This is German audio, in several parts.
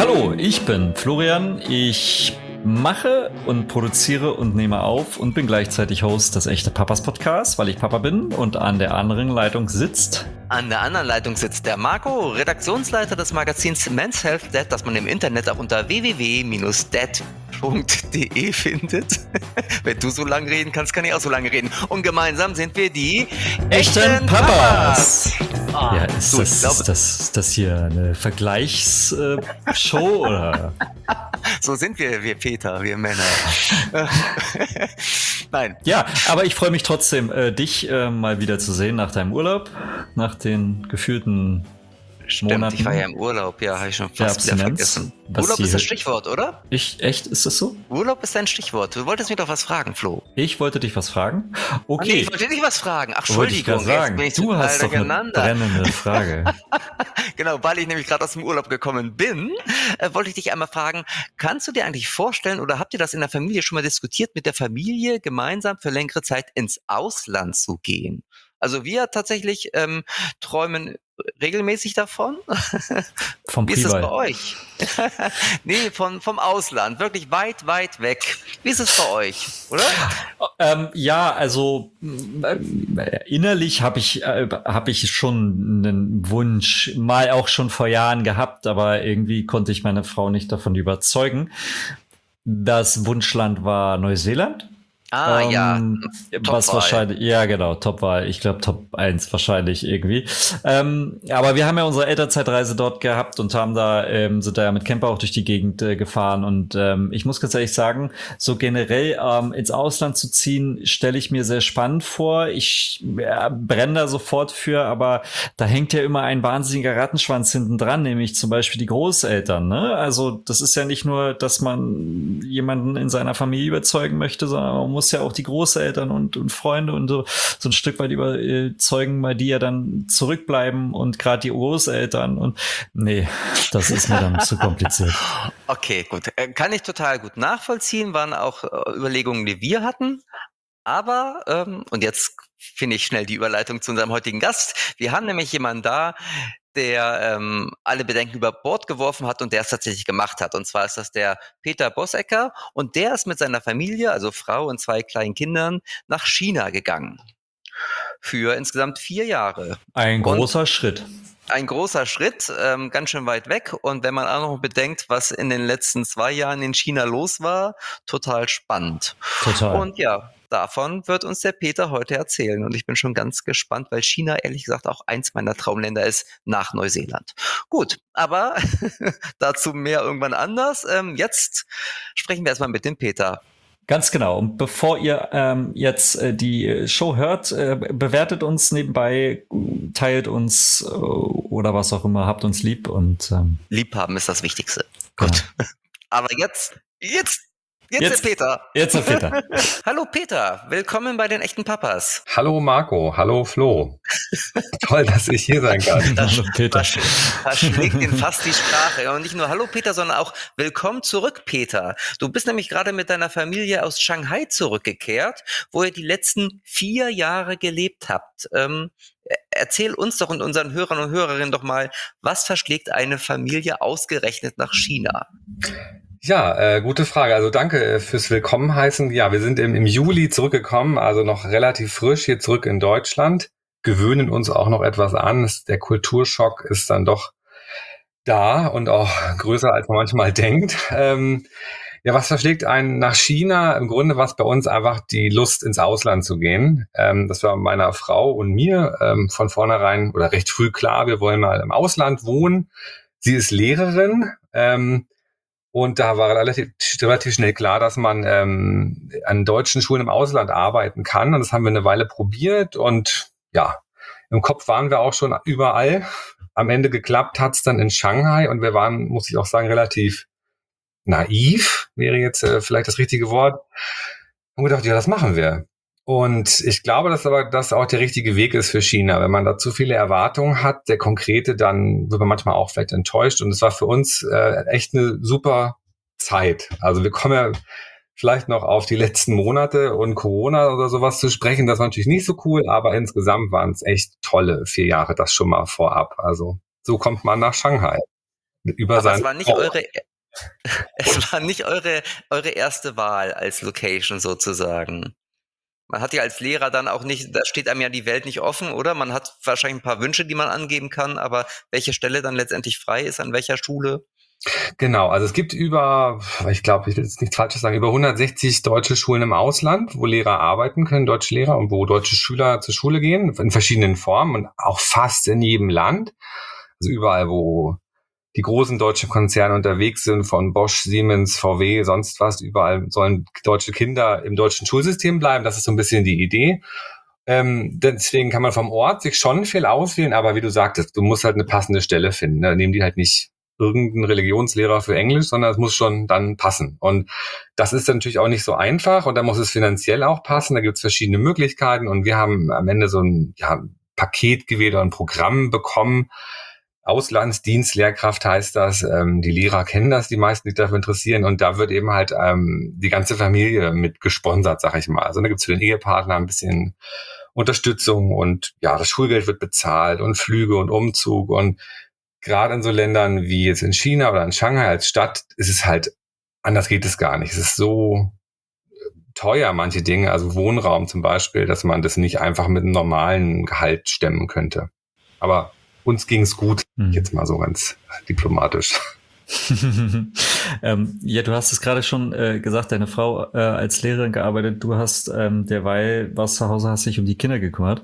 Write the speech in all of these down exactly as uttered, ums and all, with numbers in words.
Hallo, ich bin Florian. Ich mache und produziere und nehme auf und bin gleichzeitig Host des Echte Papas Podcast, weil ich Papa bin, und an der anderen Leitung sitzt... An der anderen Leitung sitzt der Marco, Redaktionsleiter des Magazins Men's Health Dad, das man im Internet auch unter w w w Bindestrich dad punkt d e findet. Wenn du so lange reden kannst, kann ich auch so lange reden. Und gemeinsam sind wir die Echten, Echten Papas. Papas. Ah, ja, ist, so, das, ist, das, ist das hier eine Vergleichsshow oder? So sind wir, wir Väter, wir Männer. Nein. Ja, aber ich freue mich trotzdem, äh, dich äh, mal wieder zu sehen nach deinem Urlaub, nach den gefühlten Stimmt, Monaten. Ich war ja im Urlaub, ja, habe ich schon fast wieder vergessen. Urlaub ist das Stichwort, oder? Ich, echt, ist das so? Urlaub ist dein Stichwort. Du wolltest mir doch was fragen, Flo. Ich wollte dich was fragen? Okay. Nee, ich wollte dich was fragen. Ach, Entschuldigung. Sagen. Bin ich du hast doch eine brennende Frage. Genau, weil ich nämlich gerade aus dem Urlaub gekommen bin, äh, wollte ich dich einmal fragen, kannst du dir eigentlich vorstellen oder habt ihr das in der Familie schon mal diskutiert, mit der Familie gemeinsam für längere Zeit ins Ausland zu gehen? Also wir tatsächlich ähm, träumen regelmäßig davon. Vom Wie ist das bei euch? Nee, von, vom Ausland, wirklich weit, weit weg. Wie ist es bei euch, oder? Ähm, ja, also äh, innerlich habe ich, äh, hab ich schon einen Wunsch, mal auch schon vor Jahren gehabt, aber irgendwie konnte ich meine Frau nicht davon überzeugen. Das Wunschland war Neuseeland. Ah, ähm, ja. Was wahrscheinlich, ja, genau, Top-Wahl. Ich glaube, Top eins wahrscheinlich irgendwie. Ähm, aber wir haben ja unsere Elternzeitreise dort gehabt und haben da, ähm, sind da ja mit Camper auch durch die Gegend äh, gefahren. Und ähm, ich muss ganz ehrlich sagen, so generell ähm, ins Ausland zu ziehen, stelle ich mir sehr spannend vor. Ich äh, brenne da sofort für, aber da hängt ja immer ein wahnsinniger Rattenschwanz hinten dran, nämlich zum Beispiel die Großeltern. Ne? Also das ist ja nicht nur, dass man jemanden in seiner Familie überzeugen möchte, sondern man muss muss ja auch die Großeltern und, und Freunde und so, so ein Stück weit überzeugen, weil die ja dann zurückbleiben und gerade die Großeltern und nee, das ist mir dann zu kompliziert. Okay, gut. Kann ich total gut nachvollziehen, waren auch Überlegungen, die wir hatten. Aber, ähm, und jetzt finde ich schnell die Überleitung zu unserem heutigen Gast. Wir haben nämlich jemanden da, der ähm, alle Bedenken über Bord geworfen hat und der es tatsächlich gemacht hat. Und zwar ist das der Peter Bossecker und der ist mit seiner Familie, also Frau und zwei kleinen Kindern, nach China gegangen. Für insgesamt vier Jahre. Ein großer und Schritt. Ein großer Schritt, ähm, ganz schön weit weg. Und wenn man auch noch bedenkt, was in den letzten zwei Jahren in China los war, total spannend. Total. Und ja, davon wird uns der Peter heute erzählen. Und ich bin schon ganz gespannt, weil China ehrlich gesagt auch eins meiner Traumländer ist nach Neuseeland. Gut, aber dazu mehr irgendwann anders. Ähm, jetzt sprechen wir erstmal mit dem Peter. Ganz genau. Und bevor ihr ähm, jetzt äh, die Show hört, äh, bewertet uns nebenbei, teilt uns äh, oder was auch immer, habt uns lieb und ähm, Liebhaben ist das Wichtigste. Gut. Ja. Aber jetzt, jetzt Jetzt, jetzt der Peter. Jetzt der Peter. Hallo Peter, willkommen bei den Echten Papas. Hallo Marco, hallo Flo. Toll, dass ich hier sein kann. Das, hallo Peter. Da schlägt ihn fast die Sprache. Und nicht nur Hallo Peter, sondern auch Willkommen zurück Peter. Du bist nämlich gerade mit deiner Familie aus Shanghai zurückgekehrt, wo ihr die letzten vier Jahre gelebt habt. Ähm, erzähl uns doch und unseren Hörern und Hörerinnen doch mal, was verschlägt eine Familie ausgerechnet nach China? Ja, äh, gute Frage. Also danke äh, fürs Willkommen heißen. Ja, wir sind im, im Juli zurückgekommen, also noch relativ frisch hier zurück in Deutschland, gewöhnen uns auch noch etwas an. Der Kulturschock ist dann doch da und auch größer, als man manchmal denkt. Ähm, ja, was verschlägt einen nach China? Im Grunde war es bei uns einfach die Lust, ins Ausland zu gehen. Ähm, das war meiner Frau und mir ähm, von vornherein oder recht früh klar, wir wollen mal im Ausland wohnen. Sie ist Lehrerin, ähm, und da war relativ, relativ schnell klar, dass man ähm, an deutschen Schulen im Ausland arbeiten kann. Und das haben wir eine Weile probiert. Und ja, im Kopf waren wir auch schon überall. Am Ende geklappt hat's dann in Shanghai. Und wir waren, muss ich auch sagen, relativ naiv, wäre jetzt äh, vielleicht das richtige Wort. Und gedacht, ja, das machen wir. Und ich glaube, dass aber das auch der richtige Weg ist für China. Wenn man da zu viele Erwartungen hat, der konkrete, dann wird man manchmal auch vielleicht enttäuscht. Und es war für uns äh, echt eine super Zeit. Also wir kommen ja vielleicht noch auf die letzten Monate und Corona oder sowas zu sprechen. Das war natürlich nicht so cool, aber insgesamt waren es echt tolle vier Jahre, das schon mal vorab. Also so kommt man nach Shanghai. über Aber seine es war nicht Frau. eure, es war nicht eure, eure erste Wahl als Location sozusagen. Man hat ja als Lehrer dann auch nicht, da steht einem ja die Welt nicht offen, oder? Man hat wahrscheinlich ein paar Wünsche, die man angeben kann, aber welche Stelle dann letztendlich frei ist, an welcher Schule? Genau, also es gibt über, ich glaube, ich will jetzt nichts Falsches sagen, über hundertsechzig deutsche Schulen im Ausland, wo Lehrer arbeiten können, deutsche Lehrer, und wo deutsche Schüler zur Schule gehen, in verschiedenen Formen und auch fast in jedem Land. Also überall, wo die großen deutschen Konzerne unterwegs sind, von Bosch, Siemens, V W, sonst was, überall sollen deutsche Kinder im deutschen Schulsystem bleiben. Das ist so ein bisschen die Idee. Ähm, deswegen kann man vom Ort sich schon viel auswählen, aber wie du sagtest, du musst halt eine passende Stelle finden. Ne? Nehmen die halt nicht irgendeinen Religionslehrer für Englisch, sondern es muss schon dann passen. Und das ist natürlich auch nicht so einfach, und da muss es finanziell auch passen. Da gibt es verschiedene Möglichkeiten, und wir haben am Ende so ein ja, Paket gewählt oder ein Programm bekommen. Auslandsdienstlehrkraft heißt das. Ähm, die Lehrer kennen das, die meisten, die sich dafür interessieren. Und da wird eben halt ähm, die ganze Familie mit gesponsert, sag ich mal. Also da gibt es für den Ehepartner ein bisschen Unterstützung, und ja, das Schulgeld wird bezahlt und Flüge und Umzug, und gerade in so Ländern wie jetzt in China oder in Shanghai als Stadt ist es halt, anders geht es gar nicht. Es ist so teuer, manche Dinge, also Wohnraum zum Beispiel, dass man das nicht einfach mit einem normalen Gehalt stemmen könnte. Aber uns ging es gut, Mhm. jetzt mal so ganz diplomatisch. ähm, ja, du hast es gerade schon äh, gesagt, deine Frau äh, als Lehrerin gearbeitet, du hast ähm, derweil was zu Hause, hast dich um die Kinder gekümmert.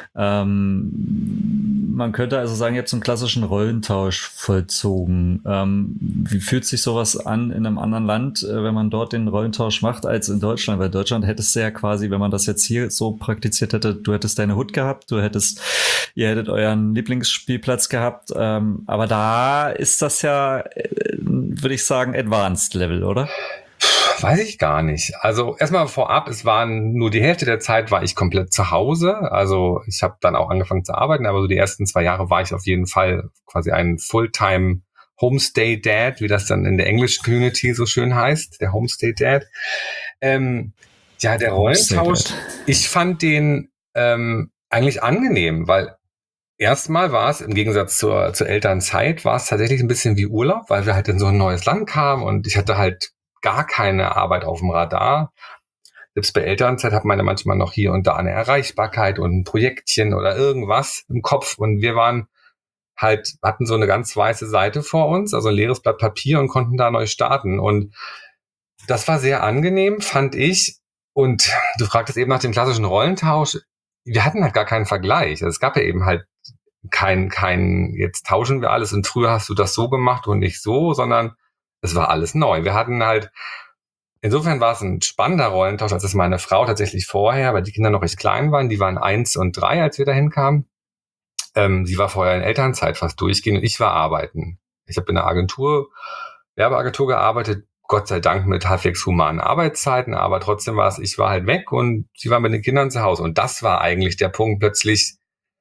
Ähm, man könnte also sagen, ihr habt so einen klassischen Rollentausch vollzogen. Ähm, wie fühlt sich sowas an in einem anderen Land, äh, wenn man dort den Rollentausch macht, als in Deutschland? Weil Deutschland hättest du ja quasi, wenn man das jetzt hier so praktiziert hätte, du hättest deine Hut gehabt, du hättest, ihr hättet euren Lieblingsspielplatz gehabt, ähm, aber da ist das ja, würde ich sagen, Advanced Level, oder? Weiß ich gar nicht. Also erstmal vorab, es waren nur die Hälfte der Zeit war ich komplett zu Hause. Also ich habe dann auch angefangen zu arbeiten, aber so die ersten zwei Jahre war ich auf jeden Fall quasi ein Fulltime Homestay Dad, wie das dann in der englischen Community so schön heißt, der Homestay Dad. Ähm, ja, der Rollentausch, ich fand den ähm, eigentlich angenehm, weil erstmal war es, im Gegensatz zur, zur Elternzeit, war es tatsächlich ein bisschen wie Urlaub, weil wir halt in so ein neues Land kamen, und ich hatte halt gar keine Arbeit auf dem Radar. Selbst bei Elternzeit hat man ja manchmal noch hier und da eine Erreichbarkeit und ein Projektchen oder irgendwas im Kopf, und wir waren halt, hatten so eine ganz weiße Seite vor uns, also ein leeres Blatt Papier, und konnten da neu starten, und das war sehr angenehm, fand ich. Und du fragtest eben nach dem klassischen Rollentausch. Wir hatten halt gar keinen Vergleich. Es gab ja eben halt kein, kein, jetzt tauschen wir alles, und früher hast du das so gemacht und nicht so, sondern es war alles neu. Wir hatten halt, insofern war es ein spannender Rollentausch, als es meine Frau tatsächlich vorher, weil die Kinder noch recht klein waren, die waren eins und drei, als wir dahin kamen. Ähm, sie war vorher in Elternzeit fast durchgehend, und ich war arbeiten. Ich habe in einer Agentur, Werbeagentur gearbeitet, Gott sei Dank mit halbwegs humanen Arbeitszeiten, aber trotzdem war es, ich war halt weg und sie war mit den Kindern zu Hause. Und das war eigentlich der Punkt, plötzlich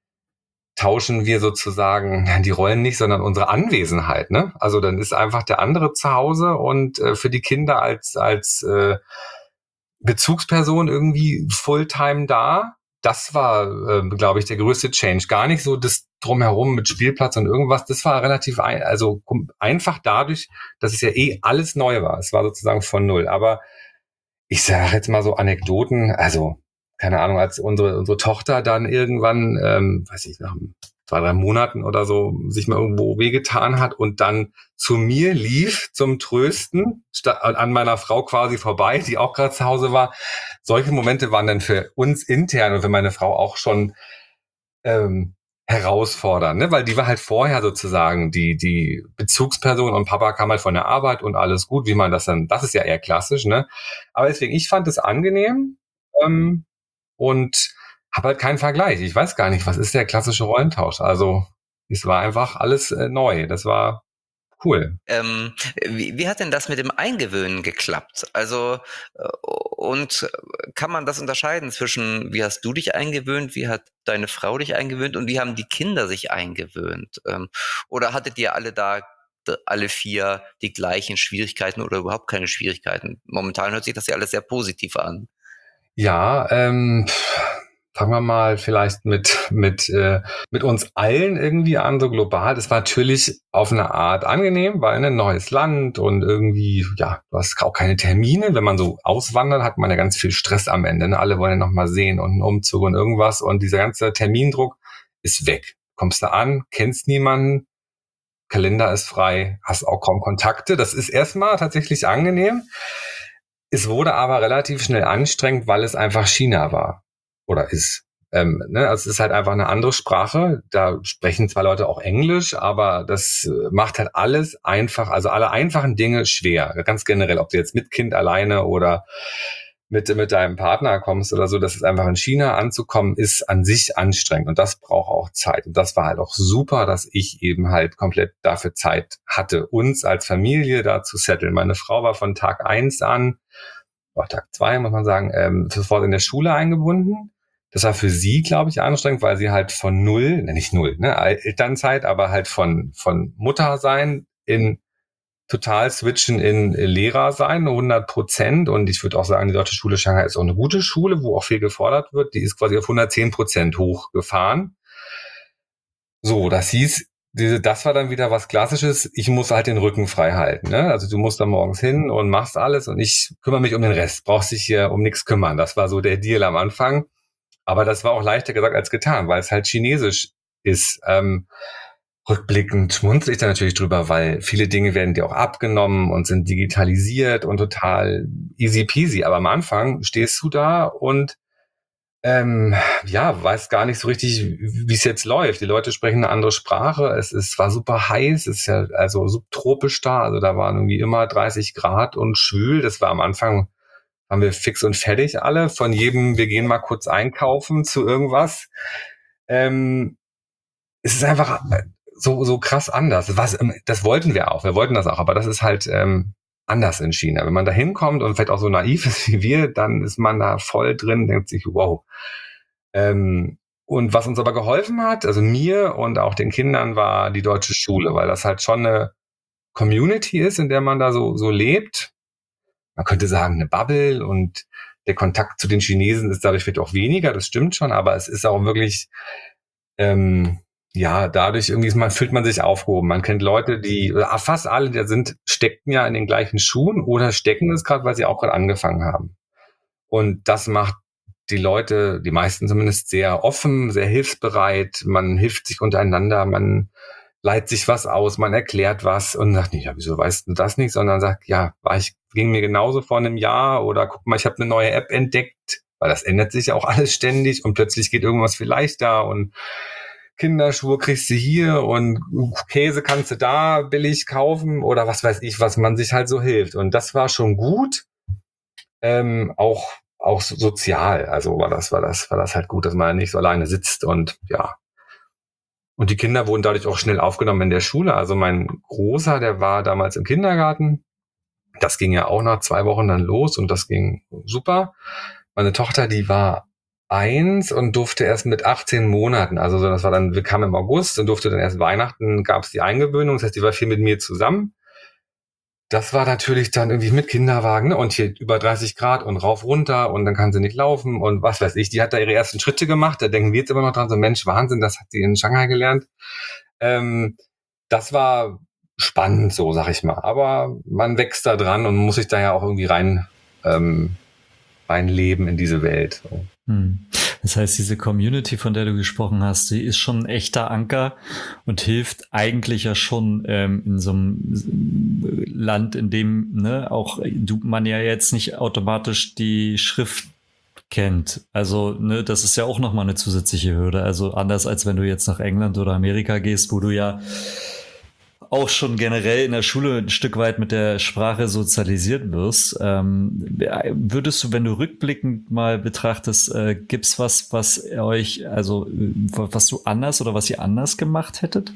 tauschen wir sozusagen die Rollen nicht, sondern unsere Anwesenheit. Ne? Also dann ist einfach der andere zu Hause, und äh, für die Kinder als, als äh, Bezugsperson irgendwie Fulltime da. Das war, äh, glaube ich, der größte Change. Gar nicht so das Drumherum mit Spielplatz und irgendwas. Das war relativ ein, also einfach dadurch, dass es ja eh alles neu war. Es war sozusagen von null. Aber ich sage jetzt mal so Anekdoten. Also keine Ahnung, als unsere unsere Tochter dann irgendwann, ähm, weiß ich, nach zwei, drei Monaten oder so sich mal irgendwo wehgetan hat und dann zu mir lief zum Trösten, an meiner Frau quasi vorbei, die auch gerade zu Hause war. Solche Momente waren dann für uns intern und für meine Frau auch schon ähm, herausfordernd, ne? Weil die war halt vorher sozusagen die die Bezugsperson, und Papa kam halt von der Arbeit und alles gut, wie man das dann, das ist ja eher klassisch, ne? Aber deswegen, ich fand es angenehm, ähm, und habe halt keinen Vergleich. Ich weiß gar nicht, was ist der klassische Rollentausch. Also es war einfach alles äh, neu. Das war cool. Ähm, wie, wie hat denn das mit dem Eingewöhnen geklappt? Also äh, und kann man das unterscheiden zwischen, wie hast du dich eingewöhnt, wie hat deine Frau dich eingewöhnt und wie haben die Kinder sich eingewöhnt? Ähm, oder hattet ihr alle da alle vier die gleichen Schwierigkeiten oder überhaupt keine Schwierigkeiten? Momentan hört sich das ja alles sehr positiv an. Ja, ähm, fangen wir mal vielleicht mit mit äh, mit uns allen irgendwie an, so global. Das war natürlich auf eine Art angenehm, weil ein neues Land und irgendwie, ja, du hast auch keine Termine. Wenn man so auswandert, hat man ja ganz viel Stress am Ende. Ne? Alle wollen ja noch mal sehen und einen Umzug und irgendwas. Und dieser ganze Termindruck ist weg. Kommst du an, kennst niemanden, Kalender ist frei, hast auch kaum Kontakte. Das ist erstmal tatsächlich angenehm. Es wurde aber relativ schnell anstrengend, weil es einfach China war. Oder ist. Ähm, ne? Also es ist halt einfach eine andere Sprache. Da sprechen zwar Leute auch Englisch, aber das macht halt alles einfach, also alle einfachen Dinge schwer. Ganz generell, ob du jetzt mit Kind alleine oder mit, mit deinem Partner kommst oder so, das ist einfach in China anzukommen, ist an sich anstrengend und das braucht auch Zeit. Und das war halt auch super, dass ich eben halt komplett dafür Zeit hatte, uns als Familie da zu setteln. Meine Frau war von Tag eins an, oder Tag zwei, muss man sagen, ähm, sofort in der Schule eingebunden. Das war für sie, glaube ich, anstrengend, weil sie halt von null, ne, nicht null, ne, Elternzeit, aber halt von, von Mutter sein in total switchen in Lehrer sein, hundert Prozent. Und ich würde auch sagen, die Deutsche Schule Shanghai ist auch eine gute Schule, wo auch viel gefordert wird. Die ist quasi auf hundertzehn Prozent hochgefahren. So, das hieß, diese, das war dann wieder was Klassisches. Ich muss halt den Rücken frei halten. Ne? Also du musst da morgens hin und machst alles und ich kümmere mich um den Rest. Brauchst dich hier um nichts kümmern. Das war so der Deal am Anfang. Aber das war auch leichter gesagt als getan, weil es halt chinesisch ist. Ähm, rückblickend schmunzel ich da natürlich drüber, weil viele Dinge werden dir auch abgenommen und sind digitalisiert und total easy peasy. Aber am Anfang stehst du da und ähm, ja, weißt gar nicht so richtig, wie es jetzt läuft. Die Leute sprechen eine andere Sprache. Es ist, war super heiß. Es ist ja also subtropisch da. Also da waren irgendwie immer dreißig Grad und schwül. Das war am Anfang, haben wir fix und fertig alle. Von jedem, wir gehen mal kurz einkaufen zu irgendwas. Ähm, es ist einfach so, so krass anders. Was, das wollten wir auch. Wir wollten das auch. Aber das ist halt ähm, anders in China. Wenn man da hinkommt und vielleicht auch so naiv ist wie wir, dann ist man da voll drin, denkt sich, wow. Ähm, und was uns aber geholfen hat, also mir und auch den Kindern, war die deutsche Schule, weil das halt schon eine Community ist, in der man da so, so lebt. Man könnte sagen, eine Bubble und der Kontakt zu den Chinesen ist dadurch vielleicht auch weniger, das stimmt schon, aber es ist auch wirklich, ähm, ja, dadurch irgendwie ist man, fühlt man sich aufgehoben. Man kennt Leute, die, fast alle, die sind, stecken ja in den gleichen Schuhen oder stecken es gerade, weil sie auch gerade angefangen haben. Und das macht die Leute, die meisten zumindest, sehr offen, sehr hilfsbereit. Man hilft sich untereinander, man leiht sich was aus, man erklärt was und sagt nicht, ja, wieso weißt du das nicht, sondern sagt, ja, war ich, ging mir genauso vor einem Jahr oder guck mal, ich habe eine neue App entdeckt, weil das ändert sich ja auch alles ständig und plötzlich geht irgendwas viel leichter und Kinderschuhe kriegst du hier und Käse kannst du da billig kaufen oder was weiß ich, was man sich halt so hilft. Und das war schon gut, ähm, auch auch sozial. Also war das war das war das halt gut, dass man nicht so alleine sitzt und ja. Und die Kinder wurden dadurch auch schnell aufgenommen in der Schule. Also mein Großer, der war damals im Kindergarten. Das ging ja auch nach zwei Wochen dann los und das ging super. Meine Tochter, die war eins und durfte erst mit achtzehn Monaten, also das war dann, wir kamen im August und durfte dann erst Weihnachten, gab es die Eingewöhnung, das heißt, die war viel mit mir zusammen. Das war natürlich dann irgendwie mit Kinderwagen, ne? Und hier über dreißig Grad und rauf, runter und dann kann sie nicht laufen und was weiß ich. Die hat da ihre ersten Schritte gemacht, da denken wir jetzt immer noch dran, so Mensch, Wahnsinn, das hat sie in Shanghai gelernt. Ähm, das war spannend, so sag ich mal. Aber man wächst da dran und muss sich da ja auch irgendwie rein ähm, reinleben in diese Welt. So. Hm. Das heißt, diese Community, von der du gesprochen hast, die ist schon ein echter Anker und hilft eigentlich ja schon ähm, in so einem Land, in dem ne, auch du, man ja jetzt nicht automatisch die Schrift kennt. Also ne, das ist ja auch nochmal eine zusätzliche Hürde. Also anders als wenn du jetzt nach England oder Amerika gehst, wo du ja auch schon generell in der Schule ein Stück weit mit der Sprache sozialisiert wirst. Ähm, würdest du, wenn du rückblickend mal betrachtest, äh, gibt's was, was euch, also was du anders oder was ihr anders gemacht hättet?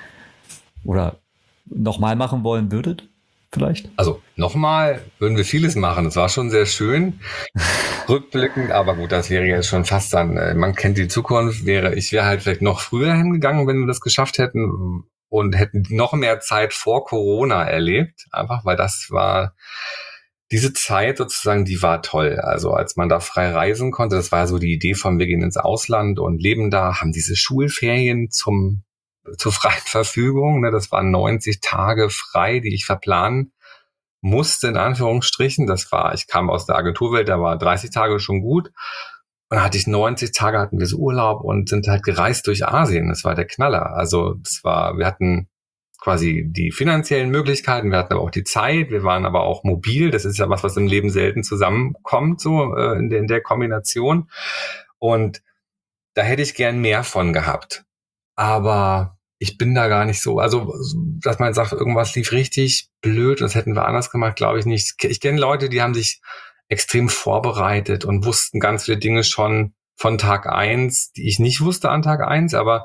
Oder nochmal machen wollen würdet? Vielleicht? Also nochmal würden wir vieles machen. Das war schon sehr schön. Rückblickend, aber gut, das wäre jetzt schon fast dann, man kennt die Zukunft, wäre, ich wäre halt vielleicht noch früher hingegangen, wenn wir das geschafft hätten. Und hätten noch mehr Zeit vor Corona erlebt, einfach, weil das war diese Zeit sozusagen, die war toll. Also als man da frei reisen konnte, das war so die Idee von, wir gehen ins Ausland und leben da, haben diese Schulferien zum zur freien Verfügung. Ne? Das waren neunzig Tage frei, die ich verplanen musste, in Anführungsstrichen. Das war, ich kam aus der Agenturwelt, da war dreißig Tage schon gut. Und dann hatte ich neunzig Tage, hatten wir so Urlaub und sind halt gereist durch Asien. Das war der Knaller. Also das war, wir hatten quasi die finanziellen Möglichkeiten, wir hatten aber auch die Zeit, wir waren aber auch mobil. Das ist ja was, was im Leben selten zusammenkommt, so äh, in, der, in der Kombination. Und da hätte ich gern mehr von gehabt. Aber ich bin da gar nicht so, also dass man sagt, irgendwas lief richtig blöd, das hätten wir anders gemacht, glaube ich nicht. Ich kenne Leute, die haben sich extrem vorbereitet und wussten ganz viele Dinge schon von Tag eins, die ich nicht wusste an Tag eins, aber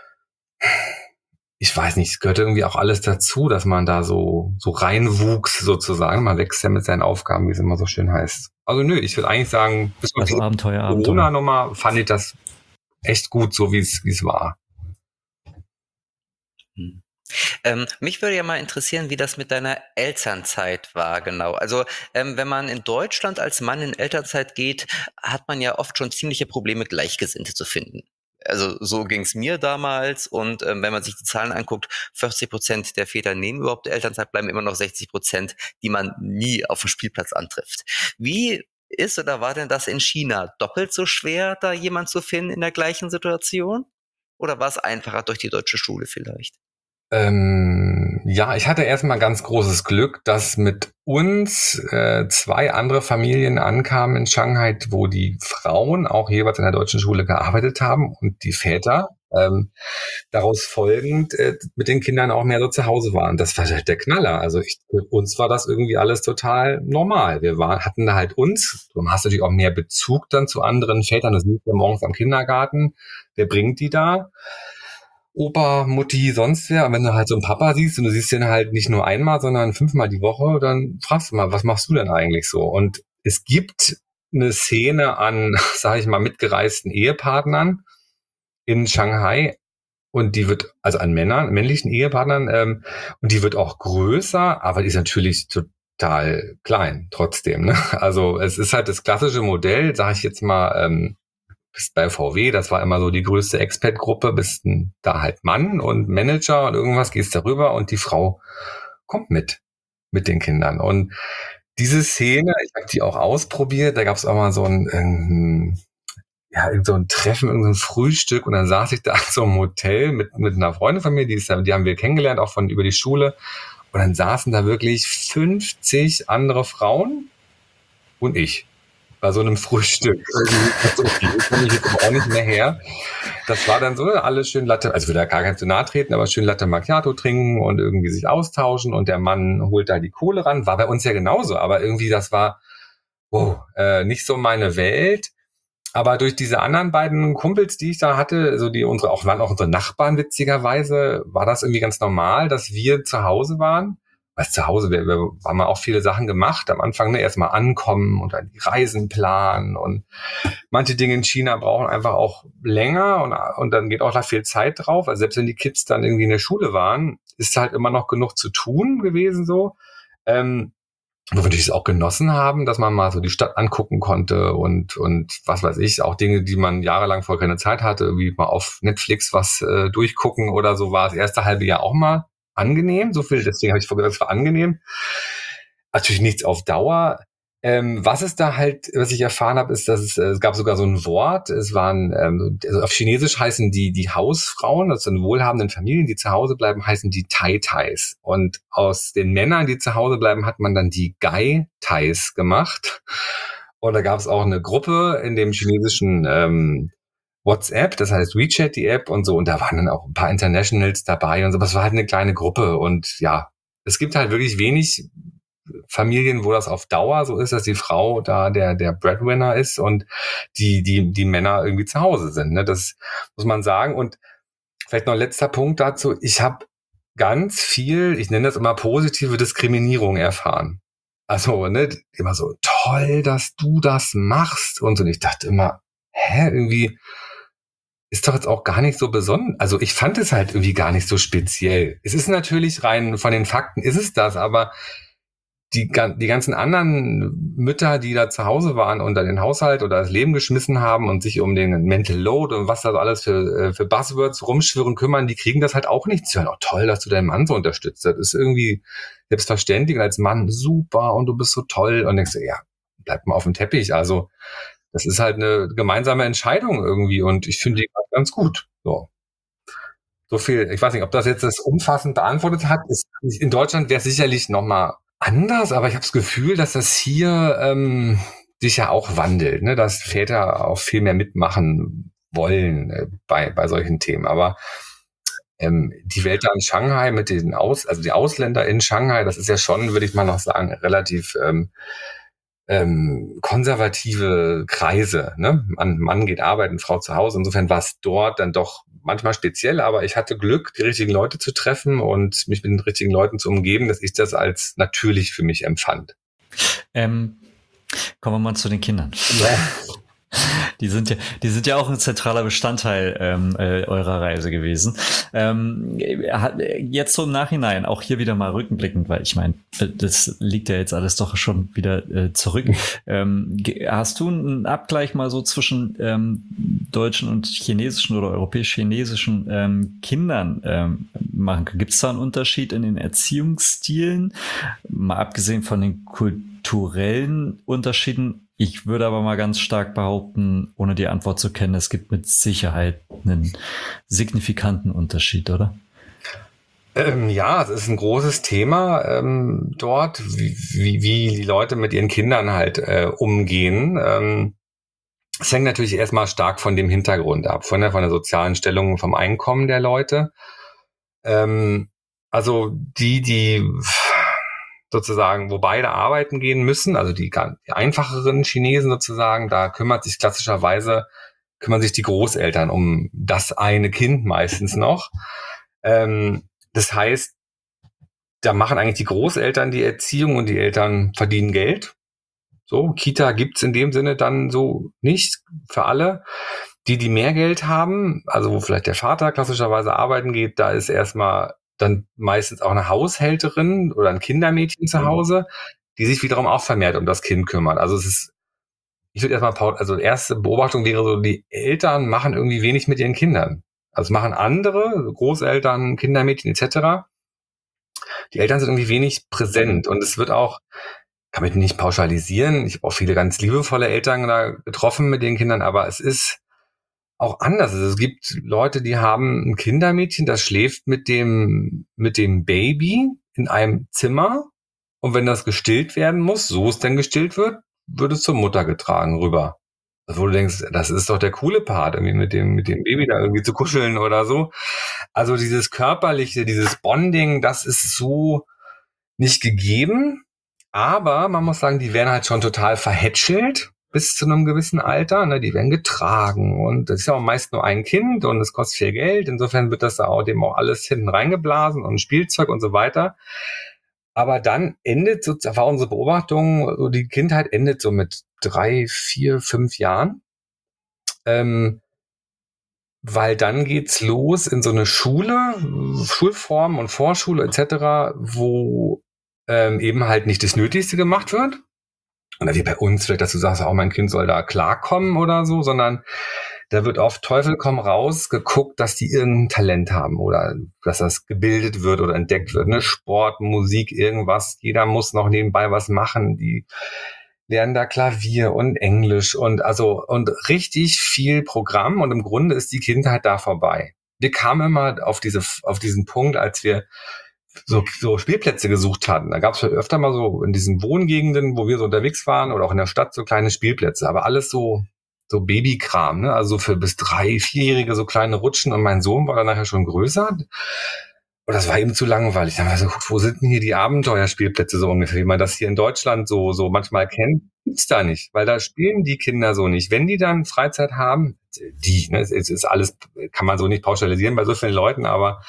ich weiß nicht, es gehört irgendwie auch alles dazu, dass man da so so reinwuchs sozusagen. Man wächst ja mit seinen Aufgaben, wie es immer so schön heißt. Also nö, ich würde eigentlich sagen, bis also auf Abenteuer, die Abenteuer. Corona-Nummer fand ich das echt gut, so wie es wie es war. Hm. Ähm, mich würde ja mal interessieren, wie das mit deiner Elternzeit war, genau. Also ähm, wenn man in Deutschland als Mann in Elternzeit geht, hat man ja oft schon ziemliche Probleme, Gleichgesinnte zu finden. Also so ging es mir damals und ähm, wenn man sich die Zahlen anguckt, vierzig Prozent der Väter nehmen überhaupt Elternzeit, bleiben immer noch sechzig Prozent, die man nie auf dem Spielplatz antrifft. Wie ist oder war denn das in China doppelt so schwer, da jemand zu finden in der gleichen Situation? Oder war es einfacher durch die deutsche Schule vielleicht? Ähm, ja, ich hatte erstmal ganz großes Glück, dass mit uns äh, zwei andere Familien ankamen in Shanghai, wo die Frauen auch jeweils in der deutschen Schule gearbeitet haben und die Väter ähm, daraus folgend äh, mit den Kindern auch mehr so zu Hause waren. Das war halt der Knaller. Also ich, für uns war das irgendwie alles total normal. Wir waren, hatten da halt uns, du hast natürlich auch mehr Bezug dann zu anderen Vätern. Du siehst ja morgens am Kindergarten, wer bringt die da? Opa, Mutti, sonst wer. Und wenn du halt so einen Papa siehst und du siehst den halt nicht nur einmal, sondern fünfmal die Woche, dann fragst du mal, was machst du denn eigentlich so? Und es gibt eine Szene an, sage ich mal, mitgereisten Ehepartnern in Shanghai und die wird, also an Männern, männlichen Ehepartnern, ähm, und die wird auch größer, aber die ist natürlich total klein trotzdem. Ne? Also es ist halt das klassische Modell, sage ich jetzt mal, ähm, bist bei V W, das war immer so die größte Expat-Gruppe, bist da halt Mann und Manager und irgendwas, gehst darüber und die Frau kommt mit, mit den Kindern. Und diese Szene, ich habe die auch ausprobiert, da gab es auch mal so ein, ähm, ja, so ein Treffen, irgendein Frühstück und dann saß ich da in so einem Hotel mit, mit einer Freundin von mir, die, ist, die haben wir kennengelernt, auch von über die Schule. Und dann saßen da wirklich fünfzig andere Frauen und ich. Bei so einem Frühstück. Also, okay, das komme ich jetzt aber auch nicht mehr her. Das war dann so, alles schön Latte, also will da gar kein zu nahe treten, aber schön Latte Macchiato trinken und irgendwie sich austauschen und der Mann holt da die Kohle ran. War bei uns ja genauso, aber irgendwie das war oh, äh, nicht so meine Welt. Aber durch diese anderen beiden Kumpels, die ich da hatte, also die unsere auch waren auch unsere Nachbarn witzigerweise, war das irgendwie ganz normal, dass wir zu Hause waren. Weil zu Hause, wir, wir haben auch viele Sachen gemacht. Am Anfang ne, erstmal ankommen und dann die Reisen planen und manche Dinge in China brauchen einfach auch länger und, und dann geht auch da viel Zeit drauf. Also selbst wenn die Kids dann irgendwie in der Schule waren, ist halt immer noch genug zu tun gewesen so. Ähm, wo wir natürlich auch genossen haben, dass man mal so die Stadt angucken konnte und und was weiß ich, auch Dinge, die man jahrelang vorher keine Zeit hatte, wie mal auf Netflix was äh, durchgucken oder so, war das erste halbe Jahr auch mal angenehm, so viel, deswegen habe ich vorher gesagt, es war angenehm. Natürlich nichts auf Dauer. Ähm, was es da halt, was ich erfahren habe, ist, dass es, es gab sogar so ein Wort, es waren, ähm, also auf Chinesisch heißen die die Hausfrauen, das sind wohlhabenden Familien, die zu Hause bleiben, heißen die Tai-Tais. Und aus den Männern, die zu Hause bleiben, hat man dann die Gai-Tais gemacht. Und da gab es auch eine Gruppe in dem chinesischen ähm, WhatsApp, das heißt WeChat, die App und so. Und da waren dann auch ein paar Internationals dabei und so. Aber es war halt eine kleine Gruppe. Und ja, es gibt halt wirklich wenig Familien, wo das auf Dauer so ist, dass die Frau da der der Breadwinner ist und die die die Männer irgendwie zu Hause sind. Ne? Das muss man sagen. Und vielleicht noch ein letzter Punkt dazu. Ich habe ganz viel, ich nenne das immer positive Diskriminierung erfahren. Also ne, immer so, toll, dass du das machst. Und so. Und ich dachte immer, hä, irgendwie ist doch jetzt auch gar nicht so besonders. Also ich fand es halt irgendwie gar nicht so speziell. Es ist natürlich rein von den Fakten ist es das, aber die, die ganzen anderen Mütter, die da zu Hause waren und dann den Haushalt oder das Leben geschmissen haben und sich um den Mental Load und was da so alles für, für Buzzwords rumschwirren kümmern, die kriegen das halt auch nicht zu hören. Oh, toll, dass du deinen Mann so unterstützt. Das ist irgendwie selbstverständlich und als Mann super und du bist so toll und denkst du, ja, bleib mal auf dem Teppich. Also das ist halt eine gemeinsame Entscheidung irgendwie und ich finde die ganz gut. So. So viel, ich weiß nicht, ob das jetzt das umfassend beantwortet hat. Ist, in Deutschland wäre es sicherlich nochmal anders, aber ich habe das Gefühl, dass das hier ähm, sich ja auch wandelt, ne? Dass Väter auch viel mehr mitmachen wollen äh, bei, bei solchen Themen. Aber ähm, die Welt da in Shanghai mit den Aus, also die Ausländer in Shanghai, das ist ja schon, würde ich mal noch sagen, relativ ähm, ähm, konservative Kreise. Ne? Mann, Mann geht arbeiten, Frau zu Hause. Insofern war es dort dann doch manchmal speziell, aber ich hatte Glück, die richtigen Leute zu treffen und mich mit den richtigen Leuten zu umgeben, dass ich das als natürlich für mich empfand. Ähm, kommen wir mal zu den Kindern. Ja. Die sind ja, die sind ja auch ein zentraler Bestandteil ähm, äh, eurer Reise gewesen. Ähm, hat, jetzt so im Nachhinein, auch hier wieder mal rückblickend, weil ich meine, das liegt ja jetzt alles doch schon wieder äh, zurück. Ähm, hast du einen Abgleich mal so zwischen ähm, deutschen und chinesischen oder europäisch-chinesischen ähm, Kindern ähm, machen? Gibt es da einen Unterschied in den Erziehungsstilen? Mal abgesehen von den kulturellen Unterschieden. Ich würde aber mal ganz stark behaupten, ohne die Antwort zu kennen, es gibt mit Sicherheit einen signifikanten Unterschied, oder? Ähm, ja, es ist ein großes Thema ähm, dort, wie, wie, wie die Leute mit ihren Kindern halt äh, umgehen. Ähm, es hängt natürlich erstmal stark von dem Hintergrund ab, von der, von der sozialen Stellung, vom Einkommen der Leute. Ähm, also die, die sozusagen, wo beide arbeiten gehen müssen, also die, die einfacheren Chinesen sozusagen, da kümmert sich klassischerweise, kümmern sich die Großeltern um das eine Kind meistens noch. Ähm, das heißt, da machen eigentlich die Großeltern die Erziehung und die Eltern verdienen Geld. So, Kita gibt's in dem Sinne dann so nicht für alle. Die, die mehr Geld haben, also wo vielleicht der Vater klassischerweise arbeiten geht, da ist erstmal dann meistens auch eine Haushälterin oder ein Kindermädchen zu Hause, die sich wiederum auch vermehrt um das Kind kümmert. Also es ist, ich würde erstmal, also erste Beobachtung wäre so, die Eltern machen irgendwie wenig mit ihren Kindern. Also machen andere, Großeltern, Kindermädchen et cetera. Die Eltern sind irgendwie wenig präsent und es wird auch, kann man nicht pauschalisieren, ich habe auch viele ganz liebevolle Eltern da getroffen mit den Kindern, aber es ist auch anders. Also es gibt Leute, die haben ein Kindermädchen, das schläft mit dem, mit dem Baby in einem Zimmer. Und wenn das gestillt werden muss, so es denn gestillt wird, wird es zur Mutter getragen rüber. Also wo du denkst, das ist doch der coole Part, irgendwie mit dem, mit dem Baby da irgendwie zu kuscheln oder so. Also dieses körperliche, dieses Bonding, das ist so nicht gegeben. Aber man muss sagen, die werden halt schon total verhätschelt. Bis zu einem gewissen Alter, ne, die werden getragen und das ist ja auch meist nur ein Kind und es kostet viel Geld, insofern wird das da auch dem auch alles hinten reingeblasen und Spielzeug und so weiter. Aber dann endet, so war unsere Beobachtung, so die Kindheit endet so mit drei, vier, fünf Jahren, ähm, weil dann geht's los in so eine Schule, Schulform und Vorschule et cetera, wo ähm, eben halt nicht das Nötigste gemacht wird. Oder wie bei uns, vielleicht, dass du sagst, auch mein Kind soll da klarkommen oder so, sondern da wird auf Teufel komm raus geguckt, dass die irgendein Talent haben oder dass das gebildet wird oder entdeckt wird. Ne? Sport, Musik, irgendwas. Jeder muss noch nebenbei was machen. Die lernen da Klavier und Englisch und also und richtig viel Programm und im Grunde ist die Kindheit da vorbei. Wir kamen immer auf diese auf diesen Punkt, als wir so, so Spielplätze gesucht hatten. Da gab es öfter mal so in diesen Wohngegenden, wo wir so unterwegs waren oder auch in der Stadt so kleine Spielplätze, aber alles so so Babykram, ne? Also für bis drei, vierjährige so kleine Rutschen und mein Sohn war dann nachher schon größer. Und das war eben zu langweilig. Dann haben wir so geguckt, wo sind denn hier die Abenteuerspielplätze so ungefähr, wie man das hier in Deutschland so so manchmal kennt, gibt's da nicht, weil da spielen die Kinder so nicht. Wenn die dann Freizeit haben, die, ne, es ist alles, kann man so nicht pauschalisieren bei so vielen Leuten, aber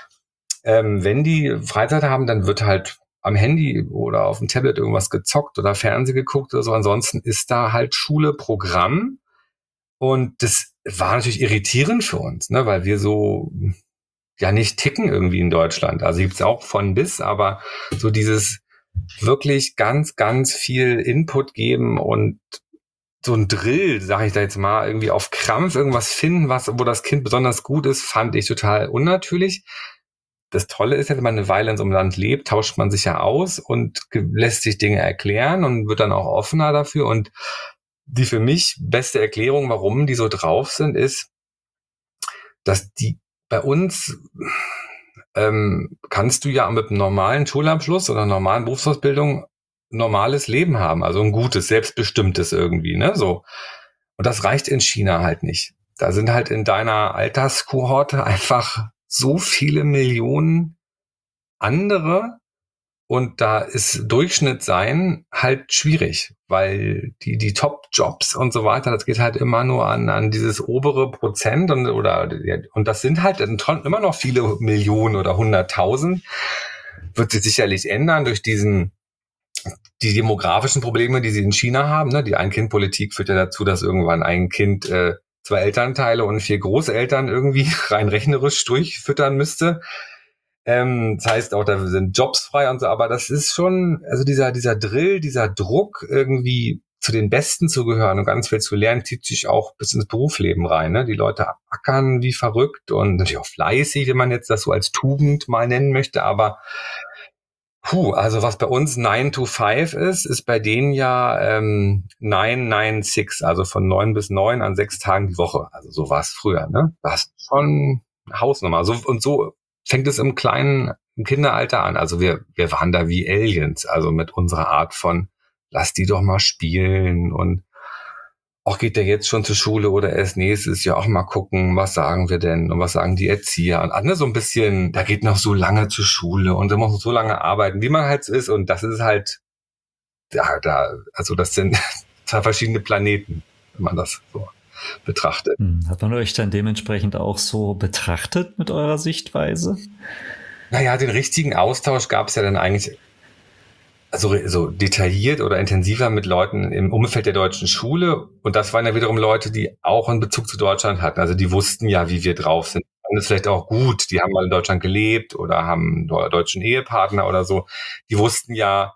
Ähm, wenn die Freizeit haben, dann wird halt am Handy oder auf dem Tablet irgendwas gezockt oder Fernsehen geguckt oder so. Ansonsten ist da halt Schule, Programm. Und das war natürlich irritierend für uns, ne, weil wir so ja nicht ticken irgendwie in Deutschland. Also gibt's auch von bis, aber so dieses wirklich ganz, ganz viel Input geben und so ein Drill, sage ich da jetzt mal, irgendwie auf Krampf irgendwas finden, was, wo das Kind besonders gut ist, fand ich total unnatürlich. Das Tolle ist ja, wenn man eine Weile in so einem Land lebt, tauscht man sich ja aus und lässt sich Dinge erklären und wird dann auch offener dafür. Und die für mich beste Erklärung, warum die so drauf sind, ist, dass die bei uns ähm, kannst du ja mit einem normalen Schulabschluss oder einer normalen Berufsausbildung normales Leben haben, also ein gutes, selbstbestimmtes irgendwie, ne, so. Und das reicht in China halt nicht. Da sind halt in deiner Alterskohorte einfach so viele Millionen andere und da ist Durchschnitt sein halt schwierig, weil die die Top-Jobs und so weiter, das geht halt immer nur an an dieses obere Prozent und oder und das sind halt immer noch viele Millionen oder hunderttausend. Wird sich sicherlich ändern durch diesen die demografischen Probleme, die sie in China haben, ne? Die Ein-Kind-Politik führt ja dazu, dass irgendwann ein Kind äh, zwei Elternteile und vier Großeltern irgendwie rein rechnerisch durchfüttern müsste. Ähm, das heißt auch, da sind Jobs frei und so, aber das ist schon, also dieser dieser Drill, dieser Druck, irgendwie zu den Besten zu gehören und ganz viel zu lernen, zieht sich auch bis ins Berufsleben rein. Ne? Die Leute ackern wie verrückt und natürlich auch fleißig, wenn man jetzt das so als Tugend mal nennen möchte, aber Puh, also was bei uns nine to five ist, ist bei denen ja ähm, nine nine six, also von neun bis neun an sechs Tagen die Woche. Also so war es früher, ne? Das ist schon eine Hausnummer. So, und so fängt es im kleinen, im Kinderalter an. Also wir, wir waren da wie Aliens, also mit unserer Art von, lass die doch mal spielen und auch geht der jetzt schon zur Schule oder erst nächstes Jahr auch mal gucken, was sagen wir denn und was sagen die Erzieher und andere so ein bisschen, da geht noch so lange zur Schule und da muss man so lange arbeiten, wie man halt so ist und das ist halt, ja, da, also das sind zwei verschiedene Planeten, wenn man das so betrachtet. Hat man euch dann dementsprechend auch so betrachtet mit eurer Sichtweise? Naja, den richtigen Austausch gab es ja dann eigentlich also so detailliert oder intensiver mit Leuten im Umfeld der deutschen Schule. Und das waren ja wiederum Leute, die auch einen Bezug zu Deutschland hatten. Also die wussten ja, wie wir drauf sind. Und das ist vielleicht auch gut. Die haben mal in Deutschland gelebt oder haben einen deutschen Ehepartner oder so. Die wussten ja,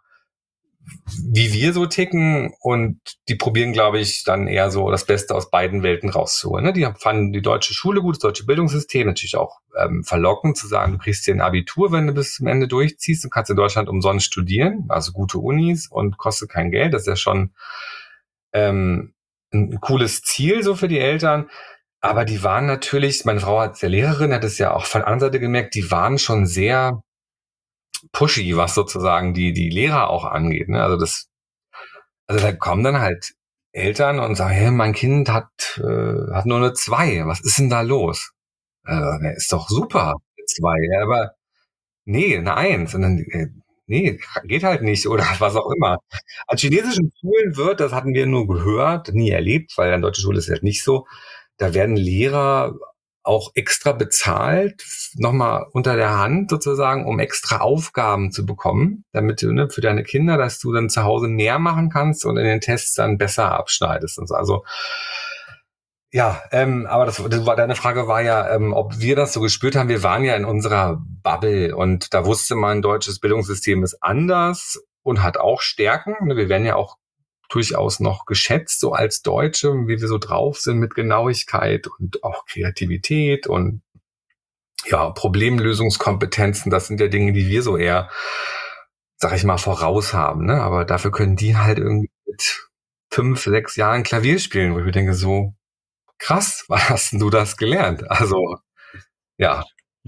wie wir so ticken und die probieren, glaube ich, dann eher so das Beste aus beiden Welten rauszuholen. Ne? Die fanden die deutsche Schule gut, das deutsche Bildungssystem natürlich auch ähm, verlockend zu sagen, du kriegst dir ein Abitur, wenn du bis zum Ende durchziehst und kannst in Deutschland umsonst studieren, also gute Unis und kostet kein Geld. Das ist ja schon ähm, ein cooles Ziel so für die Eltern. Aber die waren natürlich, meine Frau als der Lehrerin hat es ja auch von der anderen Seite gemerkt, die waren schon sehr pushy, was sozusagen die die Lehrer auch angeht. Ne? Also das, also da kommen dann halt Eltern und sagen, hey, mein Kind hat äh, hat nur eine zwei. Was ist denn da los? Äh, ist doch super, eine zwei. Ja, aber nee, eine eins. Und dann, äh, nee, geht halt nicht oder was auch immer. An chinesischen Schulen wird, das hatten wir nur gehört, nie erlebt, weil an deutscher Schule ist es halt nicht so. Da werden Lehrer auch extra bezahlt, nochmal unter der Hand sozusagen, um extra Aufgaben zu bekommen, damit du, ne, für deine Kinder, dass du dann zu Hause mehr machen kannst und in den Tests dann besser abschneidest. Und so. Also ja, ähm, aber das, das war deine Frage war ja, ähm, ob wir das so gespürt haben. Wir waren ja in unserer Bubble und da wusste man, deutsches Bildungssystem ist anders und hat auch Stärken. Wir werden ja auch durchaus noch geschätzt, so als Deutsche, wie wir so drauf sind mit Genauigkeit und auch Kreativität und ja, Problemlösungskompetenzen. Das sind ja Dinge, die wir so eher, sag ich mal, voraus haben. Ne? Aber dafür können die halt irgendwie mit fünf, sechs Jahren Klavier spielen, wo ich mir denke, so krass, wann hast denn du das gelernt? Also, ja.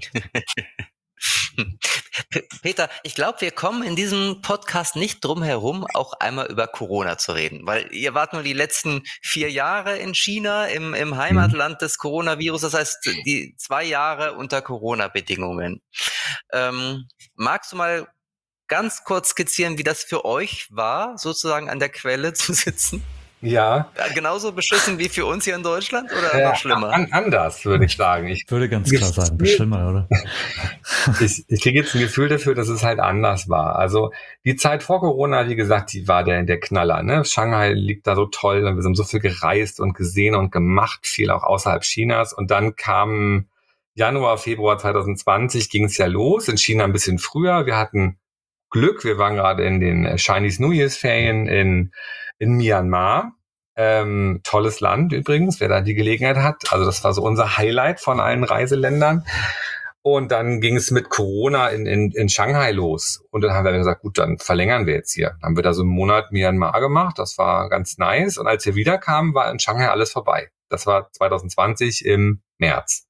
Peter, ich glaube, wir kommen in diesem Podcast nicht drum herum, auch einmal über Corona zu reden, weil ihr wart nur die letzten vier Jahre in China, im, im Heimatland des Coronavirus, das heißt die zwei Jahre unter Corona-Bedingungen. Ähm, magst du mal ganz kurz skizzieren, wie das für euch war, sozusagen an der Quelle zu sitzen? Ja. Genauso beschissen wie für uns hier in Deutschland oder äh, noch schlimmer? An, anders, würde ich sagen. Ich würde ganz klar sagen, schlimmer, oder? ich ich kriege jetzt ein Gefühl dafür, dass es halt anders war. Also die Zeit vor Corona, wie gesagt, die war der, der Knaller. Ne? Shanghai liegt da so toll und wir sind so viel gereist und gesehen und gemacht, viel auch außerhalb Chinas. Und dann kam Januar, Februar zwanzig zwanzig, ging es ja los. In China ein bisschen früher. Wir hatten Glück. Wir waren gerade in den Chinese New Year's Ferien in, in Myanmar. Ähm, tolles Land übrigens, wer da die Gelegenheit hat. Also das war so unser Highlight von allen Reiseländern. Und dann ging es mit Corona in, in, in Shanghai los. Und dann haben wir gesagt, gut, dann verlängern wir jetzt hier. Dann haben wir da so einen Monat Myanmar gemacht. Das war ganz nice. Und als wir wiederkamen, war in Shanghai alles vorbei. Das war zwanzig zwanzig im März.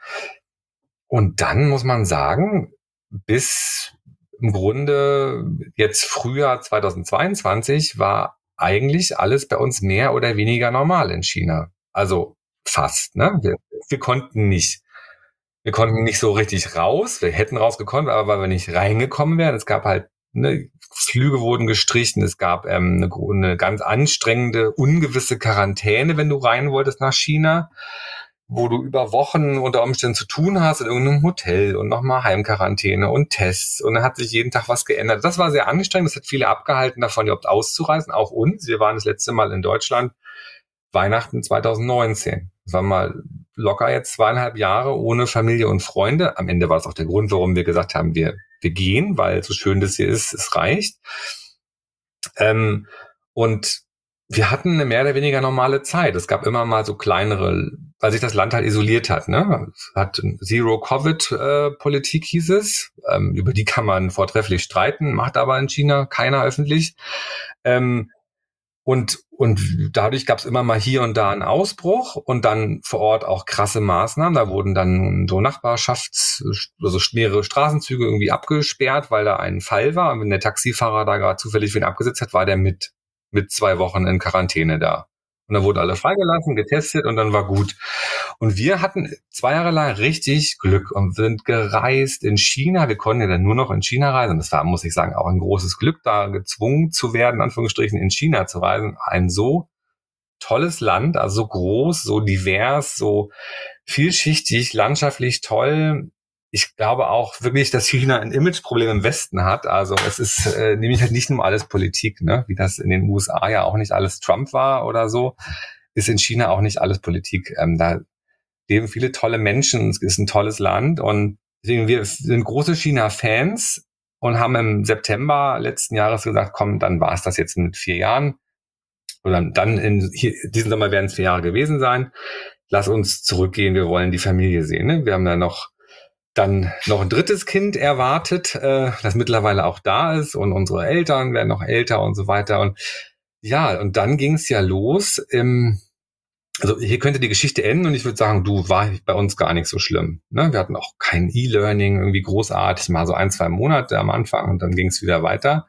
Und dann muss man sagen, bis im Grunde jetzt Frühjahr zwanzig zweiundzwanzig war eigentlich alles bei uns mehr oder weniger normal in China. Also fast, ne? Wir, wir konnten nicht. Wir konnten nicht so richtig raus. Wir hätten rausgekonnt, aber weil wir nicht reingekommen wären. Es gab halt, ne, Flüge wurden gestrichen. Es gab ähm, eine, eine ganz anstrengende, ungewisse Quarantäne, wenn du rein wolltest nach China, wo du über Wochen unter Umständen zu tun hast in irgendeinem Hotel und nochmal Heimquarantäne und Tests. Und dann hat sich jeden Tag was geändert. Das war sehr anstrengend. Das hat viele abgehalten, davon überhaupt auszureisen. Auch uns. Wir waren das letzte Mal in Deutschland Weihnachten zwanzig neunzehn. Das war mal locker jetzt zweieinhalb Jahre ohne Familie und Freunde. Am Ende war das auch der Grund, warum wir gesagt haben, wir, wir gehen, weil so schön das hier ist, es reicht. Ähm, und wir hatten eine mehr oder weniger normale Zeit. Es gab immer mal so kleinere, weil sich das Land halt isoliert hat, ne? Es hat Zero-Covid-Politik, hieß es. Ähm, über die kann man vortrefflich streiten, macht aber in China keiner öffentlich. Ähm, Und, und dadurch gab es immer mal hier und da einen Ausbruch und dann vor Ort auch krasse Maßnahmen. Da wurden dann so Nachbarschafts-, also mehrere Straßenzüge irgendwie abgesperrt, weil da ein Fall war. Und wenn der Taxifahrer da gerade zufällig wen abgesetzt hat, war der mit, mit zwei Wochen in Quarantäne da. Und dann wurden alle freigelassen, getestet und dann war gut. Und wir hatten zwei Jahre lang richtig Glück und sind gereist in China. Wir konnten ja dann nur noch in China reisen. Das war, muss ich sagen, auch ein großes Glück, da gezwungen zu werden, in Anführungsstrichen, in China zu reisen. Ein so tolles Land, also so groß, so divers, so vielschichtig, landschaftlich toll. Ich glaube auch wirklich, dass China ein Imageproblem im Westen hat. Also es ist äh, nämlich halt nicht nur alles Politik, ne? Wie das in den U S A ja auch nicht alles Trump war oder so, ist in China auch nicht alles Politik. Ähm, da leben viele tolle Menschen, es ist ein tolles Land und deswegen wir sind große China-Fans und haben im September letzten Jahres gesagt, komm, dann war es das jetzt mit vier Jahren. Oder dann in hier, diesen Sommer werden es vier Jahre gewesen sein. Lass uns zurückgehen, wir wollen die Familie sehen. Ne? Wir haben da noch dann noch ein drittes Kind erwartet, äh, das mittlerweile auch da ist und unsere Eltern werden noch älter und so weiter. Und ja, und dann ging es ja los. Im, also hier könnte die Geschichte enden und ich würde sagen, du, war bei uns gar nicht so schlimm. Ne? Wir hatten auch kein E-Learning, irgendwie großartig, mal so ein, zwei Monate am Anfang und dann ging es wieder weiter.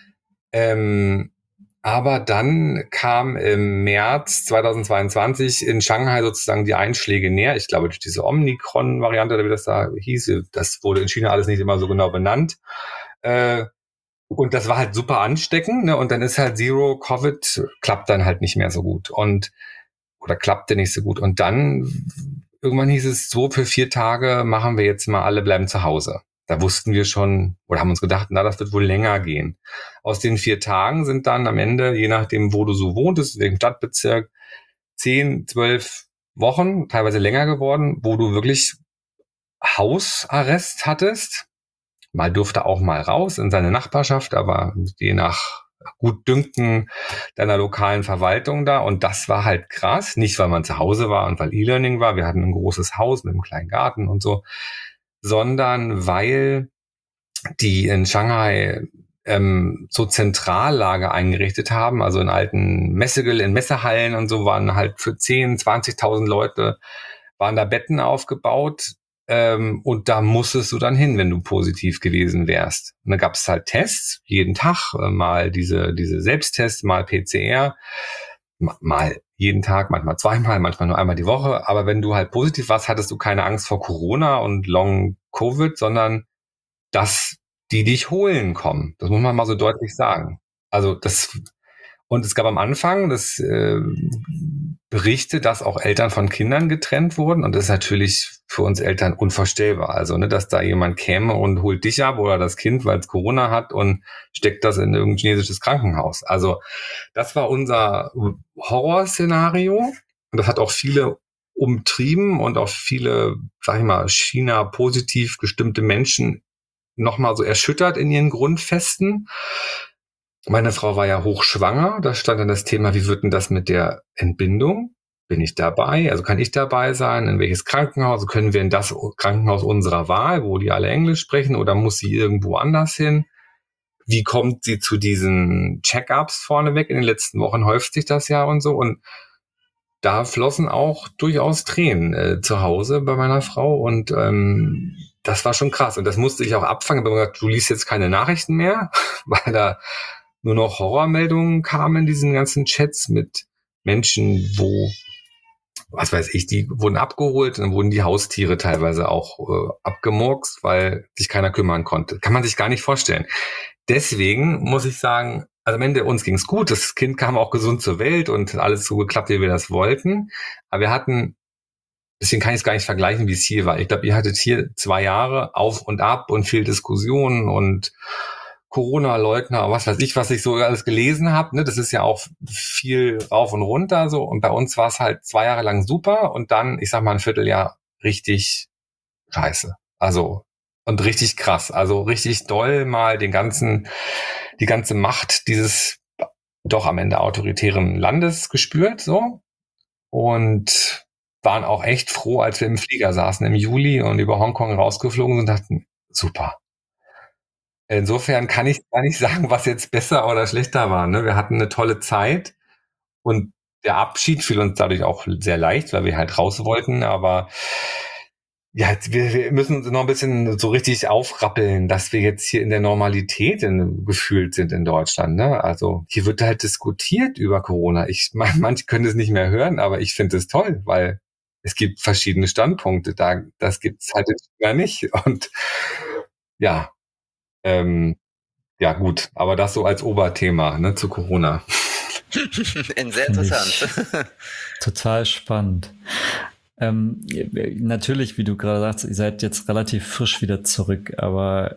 Ähm, Aber dann kam im März zweitausendzweiundzwanzig in Shanghai sozusagen die Einschläge näher. Ich glaube, durch diese Omikron-Variante, oder wie das da hieß, das wurde in China alles nicht immer so genau benannt. Äh, und das war halt super ansteckend, ne? Und dann ist halt Zero-Covid, klappt dann halt nicht mehr so gut. Und, oder klappte nicht so gut. Und dann, irgendwann hieß es so, für vier Tage machen wir jetzt mal, alle bleiben zu Hause. Da wussten wir schon oder haben uns gedacht, na, das wird wohl länger gehen. Aus den vier Tagen sind dann am Ende, je nachdem, wo du so wohntest, wegen Stadtbezirk, zehn, zwölf Wochen, teilweise länger geworden, wo du wirklich Hausarrest hattest. Mal durfte auch mal raus in seine Nachbarschaft, aber je nach Gutdünken deiner lokalen Verwaltung da. Und das war halt krass. Nicht, weil man zu Hause war und weil E-Learning war. Wir hatten ein großes Haus mit einem kleinen Garten und so. Sondern weil die in Shanghai ähm, so Zentrallager eingerichtet haben, also in alten Messegel, in Messehallen und so, waren halt für zehn, zwanzigtausend Leute, waren da Betten aufgebaut ähm, und da musstest du dann hin, wenn du positiv gewesen wärst. Und dann gab es halt Tests, jeden Tag, äh, mal diese, diese Selbsttests, mal P C R, mal jeden Tag, manchmal zweimal, manchmal nur einmal die Woche. Aber wenn du halt positiv warst, hattest du keine Angst vor Corona und Long-Covid, sondern dass die dich holen kommen. Das muss man mal so deutlich sagen. Also das, und es gab am Anfang das äh, Berichte, dass auch Eltern von Kindern getrennt wurden. Und das ist natürlich für uns Eltern unvorstellbar. Also, ne, dass da jemand käme und holt dich ab oder das Kind, weil es Corona hat und steckt das in irgendein chinesisches Krankenhaus. Also, das war unser Horrorszenario. Und das hat auch viele umtrieben und auch viele, sag ich mal, China-positiv gestimmte Menschen nochmal so erschüttert in ihren Grundfesten. Meine Frau war ja hochschwanger, da stand dann das Thema, wie wird denn das mit der Entbindung? Bin ich dabei? Also kann ich dabei sein? In welches Krankenhaus? Können wir in das Krankenhaus unserer Wahl, wo die alle Englisch sprechen, oder muss sie irgendwo anders hin? Wie kommt sie zu diesen Check-ups vorneweg? In den letzten Wochen häuft sich das ja und so. Und da flossen auch durchaus Tränen äh, zu Hause bei meiner Frau. Und ähm, das war schon krass. Und das musste ich auch abfangen. Ich habe gesagt, du liest jetzt keine Nachrichten mehr, weil da nur noch Horrormeldungen kamen in diesen ganzen Chats mit Menschen, wo, was weiß ich, die wurden abgeholt und dann wurden die Haustiere teilweise auch äh, abgemurkst, weil sich keiner kümmern konnte. Kann man sich gar nicht vorstellen. Deswegen muss ich sagen, also am Ende uns ging's gut. Das Kind kam auch gesund zur Welt und alles so geklappt, wie wir das wollten. Aber wir hatten, deswegen kann ich es gar nicht vergleichen, wie es hier war. Ich glaube, ihr hattet hier zwei Jahre auf und ab und viel Diskussionen und Corona-Leugner, was weiß ich, was ich so alles gelesen habe. Ne? Das ist ja auch viel rauf und runter so. Und bei uns war es halt zwei Jahre lang super und dann, ich sag mal, ein Vierteljahr richtig scheiße. Also und richtig krass. Also richtig doll mal den ganzen, die ganze Macht dieses doch am Ende autoritären Landes gespürt so. Und waren auch echt froh, als wir im Flieger saßen im Juli und über Hongkong rausgeflogen sind und dachten, super. Insofern kann ich gar nicht sagen, was jetzt besser oder schlechter war. Ne? Wir hatten eine tolle Zeit und der Abschied fiel uns dadurch auch sehr leicht, weil wir halt raus wollten. Aber ja, wir, wir müssen uns noch ein bisschen so richtig aufrappeln, dass wir jetzt hier in der Normalität in, gefühlt sind in Deutschland. Ne? Also hier wird halt diskutiert über Corona. Ich meine, manche können es nicht mehr hören, aber ich finde es toll, weil es gibt verschiedene Standpunkte. Da, das gibt's halt gar nicht. Und ja, ähm, ja gut, aber das so als Oberthema, ne, zu Corona. Sehr interessant. Total spannend. Ähm, natürlich, wie du gerade sagst, ihr seid jetzt relativ frisch wieder zurück, aber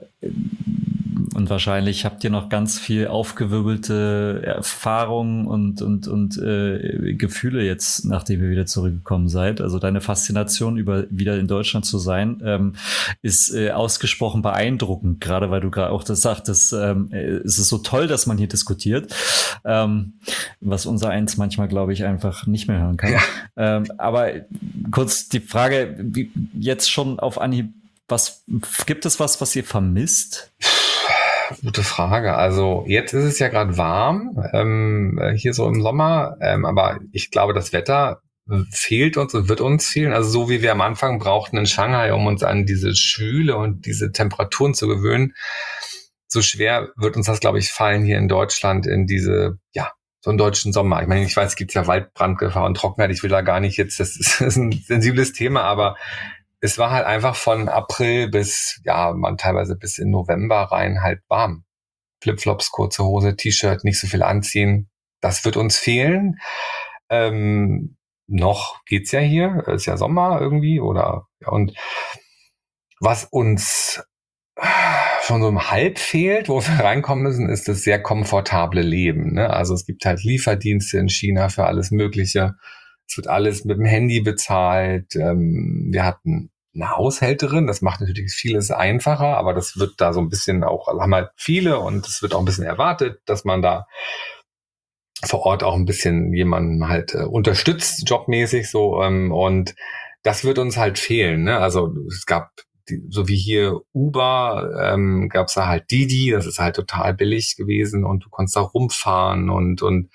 und wahrscheinlich habt ihr noch ganz viel aufgewirbelte Erfahrungen und und und äh, Gefühle jetzt, nachdem ihr wieder zurückgekommen seid. Also deine Faszination über wieder in Deutschland zu sein, ähm, ist äh, ausgesprochen beeindruckend. Gerade weil du gerade auch das sagtest, ähm, es ist so toll, dass man hier diskutiert, ähm, was unser eins manchmal, glaube ich, einfach nicht mehr hören kann. Ja. Ähm, aber kurz die Frage, wie, jetzt schon auf Anhieb, was gibt es was, was ihr vermisst? Gute Frage. Also jetzt ist es ja gerade warm, ähm, hier so im Sommer, ähm, aber ich glaube, das Wetter fehlt uns und wird uns fehlen. Also so wie wir am Anfang brauchten in Shanghai, um uns an diese Schwüle und diese Temperaturen zu gewöhnen, so schwer wird uns das, glaube ich, fallen hier in Deutschland in diese, ja, so einen deutschen Sommer. Ich meine, ich weiß, es gibt ja Waldbrandgefahr und Trockenheit. Ich will da gar nicht jetzt, das ist, das ist ein sensibles Thema, aber es war halt einfach von April bis, ja, man teilweise bis in November rein halt warm. Flipflops, kurze Hose, T-Shirt, nicht so viel anziehen. Das wird uns fehlen. Ähm, noch geht's ja hier, ist ja Sommer irgendwie oder, ja, und was uns schon so im Halb fehlt, wo wir reinkommen müssen, ist das sehr komfortable Leben. Ne? Also es gibt halt Lieferdienste in China für alles Mögliche. Es wird alles mit dem Handy bezahlt. Ähm, wir hatten eine Haushälterin, das macht natürlich vieles einfacher, aber das wird da so ein bisschen auch, also haben halt viele und es wird auch ein bisschen erwartet, dass man da vor Ort auch ein bisschen jemanden halt äh, unterstützt, jobmäßig so, ähm, und das wird uns halt fehlen. Ne? Also es gab, die, so wie hier Uber, ähm, gab es da halt Didi, das ist halt total billig gewesen und du konntest da rumfahren und und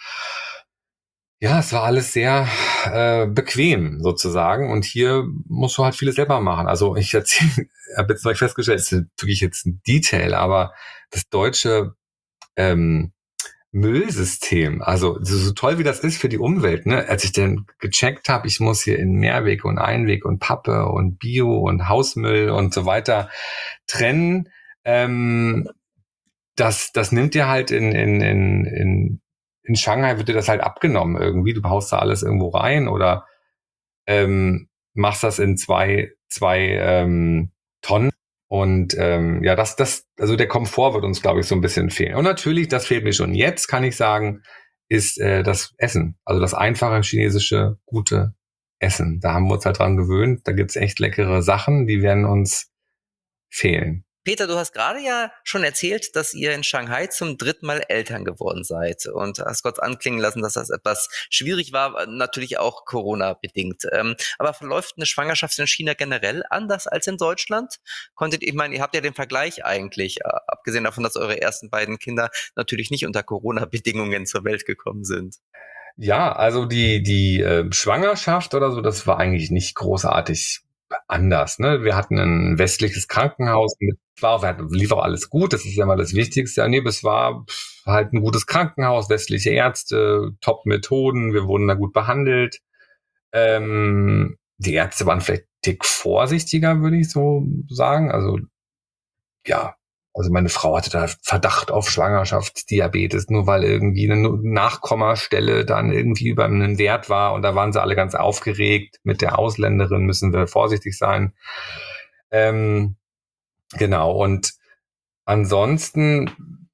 ja, es war alles sehr äh, bequem sozusagen und hier musst du halt vieles selber machen. Also ich erzähle, habe jetzt noch nicht festgestellt, es ist wirklich jetzt ein Detail, aber das deutsche ähm, Müllsystem, also so, so toll wie das ist für die Umwelt, ne? Als ich dann gecheckt habe, ich muss hier in Mehrweg und Einweg und Pappe und Bio und Hausmüll und so weiter trennen, ähm, das das nimmt dir halt in in in in in Shanghai wird dir das halt abgenommen irgendwie. Du haust da alles irgendwo rein oder ähm, machst das in zwei, zwei ähm, Tonnen. Und ähm, ja, das, das, also der Komfort wird uns, glaube ich, so ein bisschen fehlen. Und natürlich, das fehlt mir schon jetzt, kann ich sagen, ist äh, das Essen. Also das einfache chinesische, gute Essen. Da haben wir uns halt dran gewöhnt. Da gibt's echt leckere Sachen, die werden uns fehlen. Peter, du hast gerade ja schon erzählt, dass ihr in Shanghai zum dritten Mal Eltern geworden seid und hast kurz anklingen lassen, dass das etwas schwierig war, natürlich auch Corona-bedingt. Ähm, aber verläuft eine Schwangerschaft in China generell anders als in Deutschland? Konntet, ich meine, ihr habt ja den Vergleich eigentlich, äh, abgesehen davon, dass eure ersten beiden Kinder natürlich nicht unter Corona-Bedingungen zur Welt gekommen sind. Ja, also die, die äh, Schwangerschaft oder so, das war eigentlich nicht großartig anders. Ne? Wir hatten ein westliches Krankenhaus, mit, war, lief auch alles gut, das ist ja mal das Wichtigste. Nee, es war halt ein gutes Krankenhaus, westliche Ärzte, Top-Methoden, wir wurden da gut behandelt. Ähm, die Ärzte waren vielleicht einen Tick vorsichtiger, würde ich so sagen. Also ja, also meine Frau hatte da Verdacht auf Schwangerschaftsdiabetes, nur weil irgendwie eine Nachkommastelle dann irgendwie über einen Wert war und da waren sie alle ganz aufgeregt. Mit der Ausländerin müssen wir vorsichtig sein. Ähm, genau, und ansonsten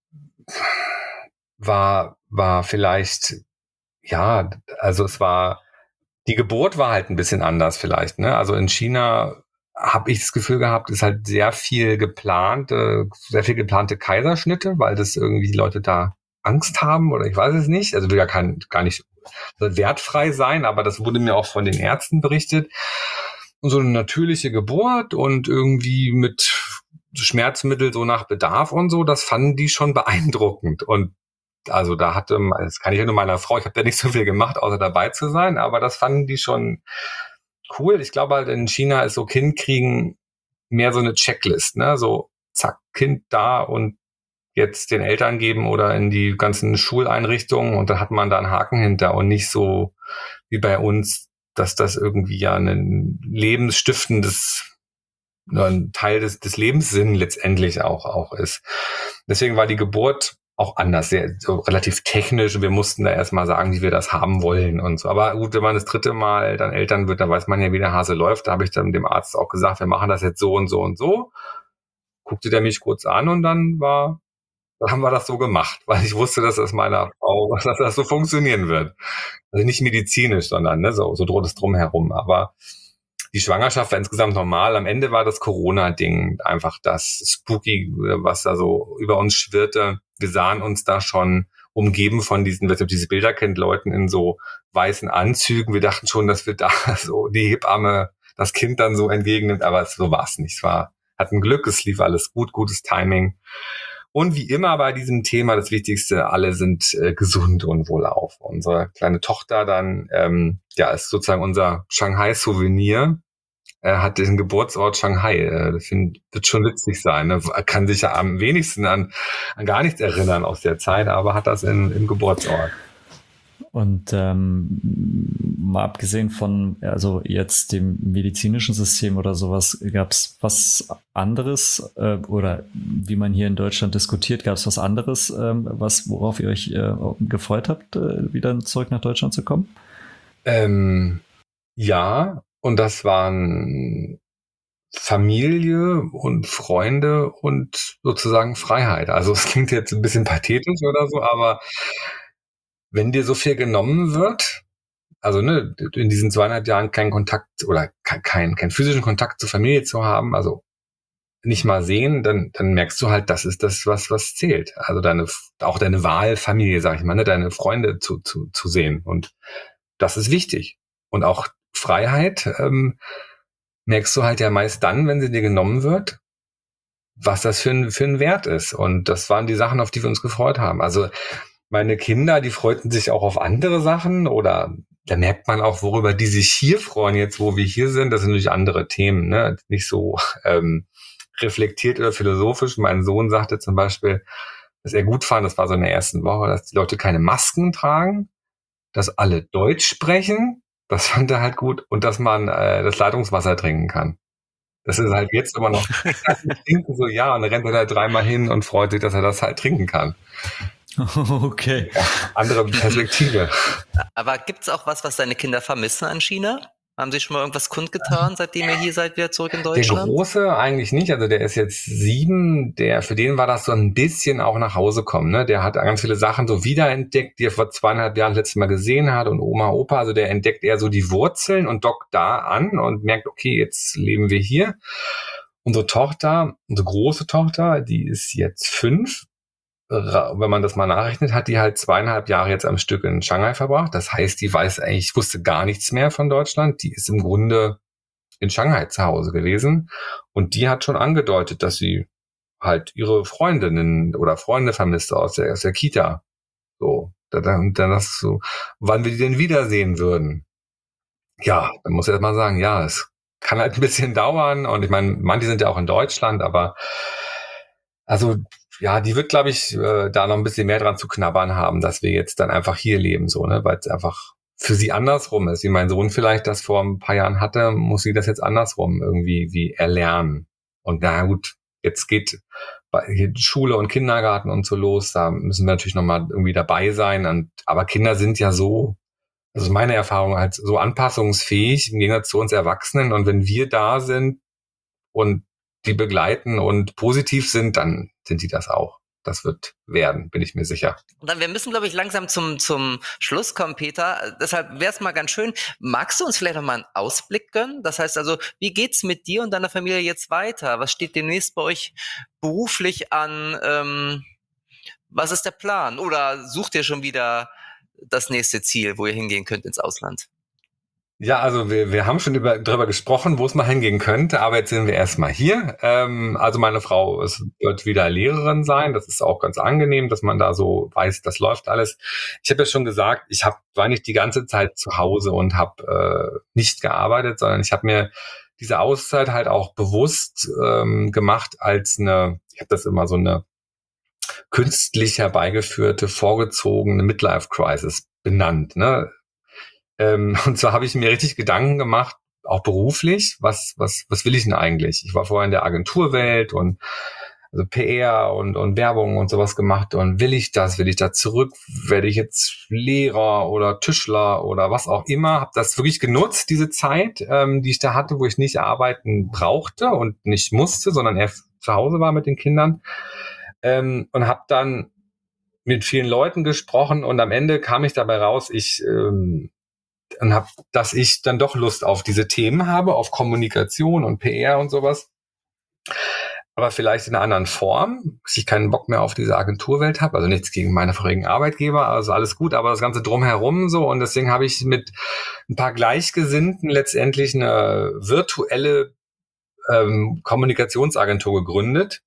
war, war vielleicht, ja, also es war, die Geburt war halt ein bisschen anders vielleicht, ne? Also in China habe ich das Gefühl gehabt, ist halt sehr viel geplant, äh, sehr viel geplante Kaiserschnitte, weil das irgendwie die Leute da Angst haben oder ich weiß es nicht. Also will ja kein, gar nicht wertfrei sein, aber das wurde mir auch von den Ärzten berichtet. Und so eine natürliche Geburt und irgendwie mit Schmerzmittel so nach Bedarf und so, das fanden die schon beeindruckend. Und also da hatte, das kann ich ja nur meiner Frau, ich habe da nicht so viel gemacht, außer dabei zu sein, aber das fanden die schon cool. Ich glaube halt in China ist so Kind kriegen mehr so eine Checklist, ne? So zack, Kind da und jetzt den Eltern geben oder in die ganzen Schuleinrichtungen und dann hat man da einen Haken hinter und nicht so wie bei uns, dass das irgendwie ja ein lebensstiftendes, ein Teil des, des Lebenssinn letztendlich auch, auch ist. Deswegen war die Geburt auch anders, sehr so relativ technisch. Wir mussten da erstmal sagen, wie wir das haben wollen und so. Aber gut, wenn man das dritte Mal dann Eltern wird, dann weiß man ja, wie der Hase läuft. Da habe ich dann dem Arzt auch gesagt, wir machen das jetzt so und so und so. Guckte der mich kurz an und dann war, dann haben wir das so gemacht, weil ich wusste, dass das meiner Frau, dass das so funktionieren wird. Also nicht medizinisch, sondern ne, so, so droht es drumherum. Aber die Schwangerschaft war insgesamt normal. Am Ende war das Corona-Ding einfach das Spooky, was da so über uns schwirrte. Wir sahen uns da schon umgeben von diesen, wenn ihr diese Bilder kennt, Leuten in so weißen Anzügen. Wir dachten schon, dass wir da so die Hebamme das Kind dann so entgegennimmt, aber so war es nicht. Es war, hatten Glück, es lief alles gut, gutes Timing. Und wie immer bei diesem Thema das Wichtigste, alle sind äh, gesund und wohlauf. Unsere kleine Tochter dann, ähm, ja, ist sozusagen unser Shanghai-Souvenir. Er hat den Geburtsort Shanghai. Äh, das find, wird schon witzig sein. Ne? Er kann sich ja am wenigsten an, an gar nichts erinnern aus der Zeit, aber hat das in, im Geburtsort. Und ähm, mal abgesehen von, also jetzt dem medizinischen System oder sowas, gab es was anderes äh, oder wie man hier in Deutschland diskutiert, gab es was anderes, ähm, was worauf ihr euch äh, gefreut habt, äh, wieder zurück nach Deutschland zu kommen? Ähm, ja, und das waren Familie und Freunde und sozusagen Freiheit. Also es klingt jetzt ein bisschen pathetisch oder so, aber wenn dir so viel genommen wird, also ne, in diesen zweieinhalb Jahren keinen Kontakt oder keinen keinen physischen Kontakt zur Familie zu haben, also nicht mal sehen, dann dann merkst du halt, das ist das, was was zählt. Also deine auch deine Wahlfamilie, sag ich mal, ne, deine Freunde zu zu zu sehen und das ist wichtig. Und auch Freiheit ähm, merkst du halt ja meist dann, wenn sie dir genommen wird, was das für ein für ein Wert ist. Und das waren die Sachen, auf die wir uns gefreut haben. Also meine Kinder, die freuten sich auch auf andere Sachen oder da merkt man auch, worüber die sich hier freuen, jetzt wo wir hier sind. Das sind natürlich andere Themen, ne? Nicht so ähm, reflektiert oder philosophisch. Mein Sohn sagte zum Beispiel, dass er gut fand, das war so in der ersten Woche, dass die Leute keine Masken tragen, dass alle Deutsch sprechen, das fand er halt gut, und dass man äh, das Leitungswasser trinken kann. Das ist halt jetzt immer noch so, ja, und dann rennt er da dreimal hin und freut sich, dass er das halt trinken kann. Okay. Ja, andere Perspektive. Aber gibt's auch was, was deine Kinder vermissen an China? Haben Sie schon mal irgendwas kundgetan, seitdem ihr hier seid, wieder zurück in Deutschland? Der Große eigentlich nicht, also der ist jetzt sieben, der, für den war das so ein bisschen auch nach Hause kommen, ne? Der hat ganz viele Sachen so wiederentdeckt, die er vor zweieinhalb Jahren das letzte Mal gesehen hat, und Oma, Opa, also der entdeckt eher so die Wurzeln und dockt da an und merkt, okay, jetzt leben wir hier. unsere Tochter, unsere große Tochter, die ist jetzt fünf. Wenn man das mal nachrechnet, hat die halt zweieinhalb Jahre jetzt am Stück in Shanghai verbracht. Das heißt, die weiß eigentlich, wusste gar nichts mehr von Deutschland. Die ist im Grunde in Shanghai zu Hause gewesen. Und die hat schon angedeutet, dass sie halt ihre Freundinnen oder Freunde vermisste aus der, aus der Kita. So, dann, dann das so, wann wir die denn wiedersehen würden. Ja, dann muss ich erst mal sagen, ja, es kann halt ein bisschen dauern. Und ich meine, manche sind ja auch in Deutschland, aber also ja, die wird, glaube ich, äh, da noch ein bisschen mehr dran zu knabbern haben, dass wir jetzt dann einfach hier leben, so, ne, weil es einfach für sie andersrum ist. Wie mein Sohn vielleicht das vor ein paar Jahren hatte, muss sie das jetzt andersrum irgendwie wie erlernen. Und na gut, jetzt geht bei Schule und Kindergarten und so los, da müssen wir natürlich nochmal irgendwie dabei sein. Und, aber Kinder sind ja so, also meine Erfahrung halt so anpassungsfähig im Gegensatz zu uns Erwachsenen. Und wenn wir da sind und die begleiten und positiv sind, dann sind die das auch. Das wird werden, bin ich mir sicher. Und dann, wir müssen, glaube ich, langsam zum, zum Schluss kommen, Peter. Deshalb wäre es mal ganz schön. Magst du uns vielleicht noch mal einen Ausblick gönnen? Das heißt also, wie geht's mit dir und deiner Familie jetzt weiter? Was steht demnächst bei euch beruflich an? Ähm, was ist der Plan? Oder sucht ihr schon wieder das nächste Ziel, wo ihr hingehen könnt ins Ausland? Ja, also wir, wir haben schon über, darüber gesprochen, wo es mal hingehen könnte, aber jetzt sind wir erstmal hier. Ähm, also meine Frau es wird wieder Lehrerin sein. Das ist auch ganz angenehm, dass man da so weiß, das läuft alles. Ich habe ja schon gesagt, ich hab, war nicht die ganze Zeit zu Hause und habe äh, nicht gearbeitet, sondern ich habe mir diese Auszeit halt auch bewusst ähm, gemacht als eine, ich habe das immer so eine künstlich herbeigeführte, vorgezogene Midlife-Crisis benannt, ne? Ähm, und zwar habe ich mir richtig Gedanken gemacht, auch beruflich, was was was will ich denn eigentlich? Ich war vorher in der Agenturwelt und also P R und und Werbung und sowas gemacht und will ich das? Will ich da zurück? Werde ich jetzt Lehrer oder Tischler oder was auch immer? Habe das wirklich genutzt, diese Zeit, ähm, die ich da hatte, wo ich nicht arbeiten brauchte und nicht musste, sondern eher zu Hause war mit den Kindern, ähm, und habe dann mit vielen Leuten gesprochen und am Ende kam ich dabei raus, ich ähm, und hab, dass ich dann doch Lust auf diese Themen habe, auf Kommunikation und P R und sowas. Aber vielleicht in einer anderen Form, dass ich keinen Bock mehr auf diese Agenturwelt habe. Also nichts gegen meine vorigen Arbeitgeber, also alles gut, aber das Ganze drumherum so. Und deswegen habe ich mit ein paar Gleichgesinnten letztendlich eine virtuelle ähm, Kommunikationsagentur gegründet.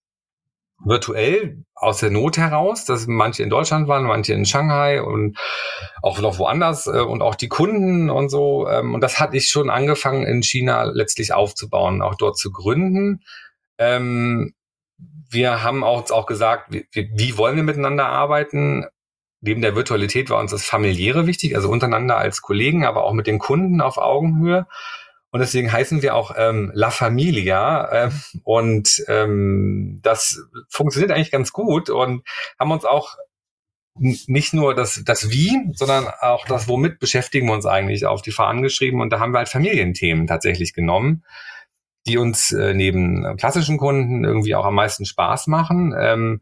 Virtuell, aus der Not heraus, dass manche in Deutschland waren, manche in Shanghai und auch noch woanders äh, und auch die Kunden und so. Ähm, und das hatte ich schon angefangen in China letztlich aufzubauen, auch dort zu gründen. Ähm, wir haben auch, uns auch gesagt, wie, wie wollen wir miteinander arbeiten? Neben der Virtualität war uns das Familiäre wichtig, also untereinander als Kollegen, aber auch mit den Kunden auf Augenhöhe. Und deswegen heißen wir auch ähm, La Familia äh, und ähm, das funktioniert eigentlich ganz gut und haben uns auch n- nicht nur das, das Wie, sondern auch das Womit beschäftigen wir uns eigentlich auf die Fahnen geschrieben und da haben wir halt Familienthemen tatsächlich genommen, die uns äh, neben klassischen Kunden irgendwie auch am meisten Spaß machen. Ähm,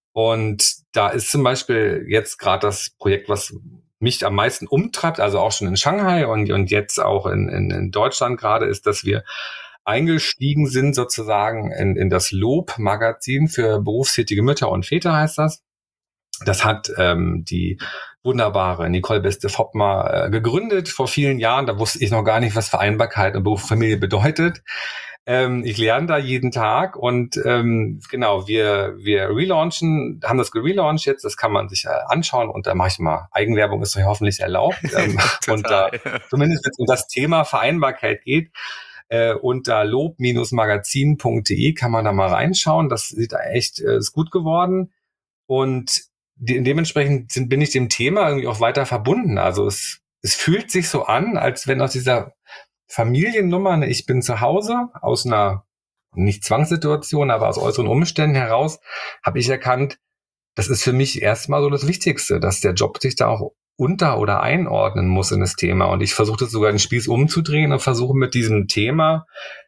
und da ist zum Beispiel jetzt gerade das Projekt, was mich am meisten umtreibt, also auch schon in Shanghai und, und jetzt auch in, in, in Deutschland gerade, ist, dass wir eingestiegen sind sozusagen in, in das Lob-Magazin für berufstätige Mütter und Väter, heißt das. Das hat ähm, die wunderbare Nicole Beste-Foppmer äh, gegründet vor vielen Jahren. Da wusste ich noch gar nicht, was Vereinbarkeit und Beruf und Familie bedeutet. Ähm, ich lerne da jeden Tag und ähm, genau, wir wir relaunchen, haben das gelauncht jetzt, das kann man sich äh, anschauen und da mache ich mal, Eigenwerbung ist euch hoffentlich erlaubt. Ähm, und da zumindest wenn es um das Thema Vereinbarkeit geht, äh, unter lob Bindestrich magazin Punkt de kann man da mal reinschauen. Das sieht da echt, äh, ist gut geworden und de- dementsprechend sind, bin ich dem Thema irgendwie auch weiter verbunden. Also es es fühlt sich so an, als wenn aus dieser Familiennummer, ne, ich bin zu Hause, aus einer, nicht Zwangssituation, aber aus äußeren Umständen heraus, habe ich erkannt, das ist für mich erstmal so das Wichtigste, dass der Job sich da auch unter- oder einordnen muss in das Thema. Und ich versuche das sogar den Spieß umzudrehen und versuche mit diesem Thema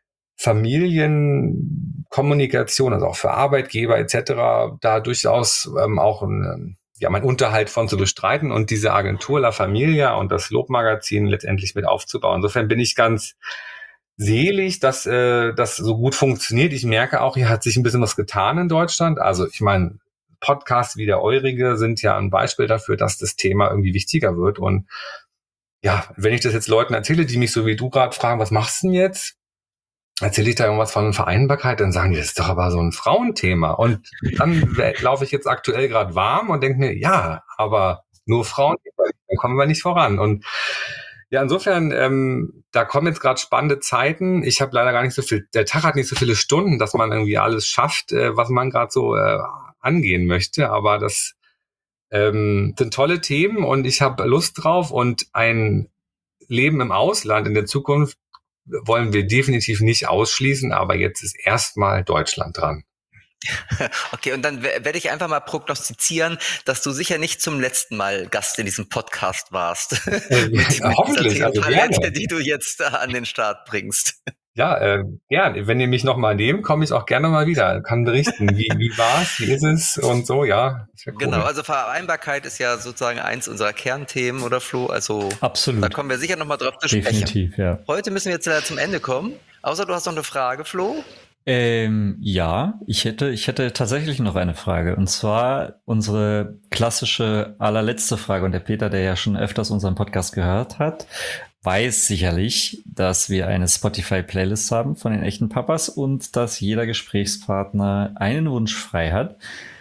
Familienkommunikation, also auch für Arbeitgeber et cetera, da durchaus ähm, auch ein, ja, mein Unterhalt von zu bestreiten und diese Agentur La Familia und das Lobmagazin letztendlich mit aufzubauen. Insofern bin ich ganz selig, dass äh, das so gut funktioniert. Ich merke auch, hier hat sich ein bisschen was getan in Deutschland. Also ich meine, Podcasts wie der eurige sind ja ein Beispiel dafür, dass das Thema irgendwie wichtiger wird. Und ja, wenn ich das jetzt Leuten erzähle, die mich so wie du gerade fragen, was machst du denn jetzt? Erzähle ich da irgendwas von Vereinbarkeit, dann sagen die, das ist doch aber so ein Frauenthema. Und dann laufe ich jetzt aktuell gerade warm und denke mir, ja, aber nur Frauen, dann kommen wir nicht voran. Und ja, insofern, ähm, da kommen jetzt gerade spannende Zeiten. Ich habe leider gar nicht so viel, der Tag hat nicht so viele Stunden, dass man irgendwie alles schafft, äh, was man gerade so äh, angehen möchte. Aber das ähm, sind tolle Themen und ich habe Lust drauf. Und ein Leben im Ausland in der Zukunft wollen wir definitiv nicht ausschließen, aber jetzt ist erstmal Deutschland dran. Okay, und dann werde ich einfach mal prognostizieren, dass du sicher nicht zum letzten Mal Gast in diesem Podcast warst. Äh, mit, hoffentlich, also Talente, gerne. Die du jetzt äh, an den Start bringst. Ja, äh, gern. Wenn ihr mich nochmal nehmt, komme ich auch gerne mal wieder. Kann berichten, wie, wie war's, wie ist es und so, ja. Cool. Genau, also Vereinbarkeit ist ja sozusagen eins unserer Kernthemen, oder Flo? Also absolut. Da kommen wir sicher nochmal drauf zu sprechen. Definitiv, ja. Heute müssen wir jetzt leider zum Ende kommen. Außer du hast noch eine Frage, Flo? Ähm, ja, ich hätte, ich hätte tatsächlich noch eine Frage. Und zwar unsere klassische allerletzte Frage. Und der Peter, der ja schon öfters unseren Podcast gehört hat, weiß sicherlich, dass wir eine Spotify-Playlist haben von den echten Papas und dass jeder Gesprächspartner einen Wunsch frei hat,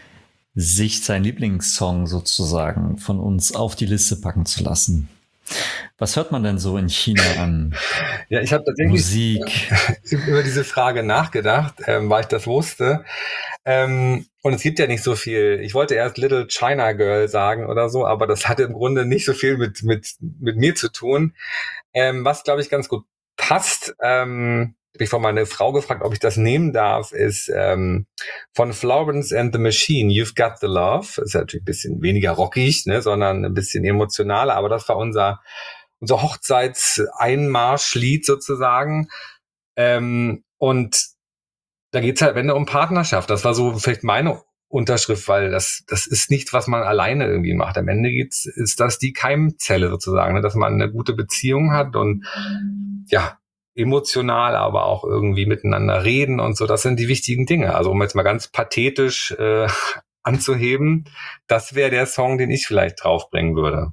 sich seinen Lieblingssong sozusagen von uns auf die Liste packen zu lassen. Was hört man denn so in China an? Ja, ich habe tatsächlich Musik. über diese Frage nachgedacht, ähm, weil ich das wusste. Ähm, und es gibt ja nicht so viel. Ich wollte erst Little China Girl sagen oder so, aber das hatte im Grunde nicht so viel mit mit mit mir zu tun. Ähm, was, glaube ich, ganz gut passt, ähm, habe ich von meiner Frau gefragt, ob ich das nehmen darf, ist ähm, von Florence and the Machine, You've Got the Love. Ist natürlich ein bisschen weniger rockig, ne, sondern ein bisschen emotionaler, aber das war unser unser Hochzeitseinmarschlied sozusagen. Ähm, und da geht's halt, wenn um Partnerschaft. Das war so vielleicht meine Unterschrift, weil das das ist nicht, was man alleine irgendwie macht. Am Ende geht's, ist das die Keimzelle sozusagen, ne, dass man eine gute Beziehung hat und ja, emotional, aber auch irgendwie miteinander reden und so. Das sind die wichtigen Dinge. Also um jetzt mal ganz pathetisch äh, anzuheben, das wäre der Song, den ich vielleicht draufbringen würde.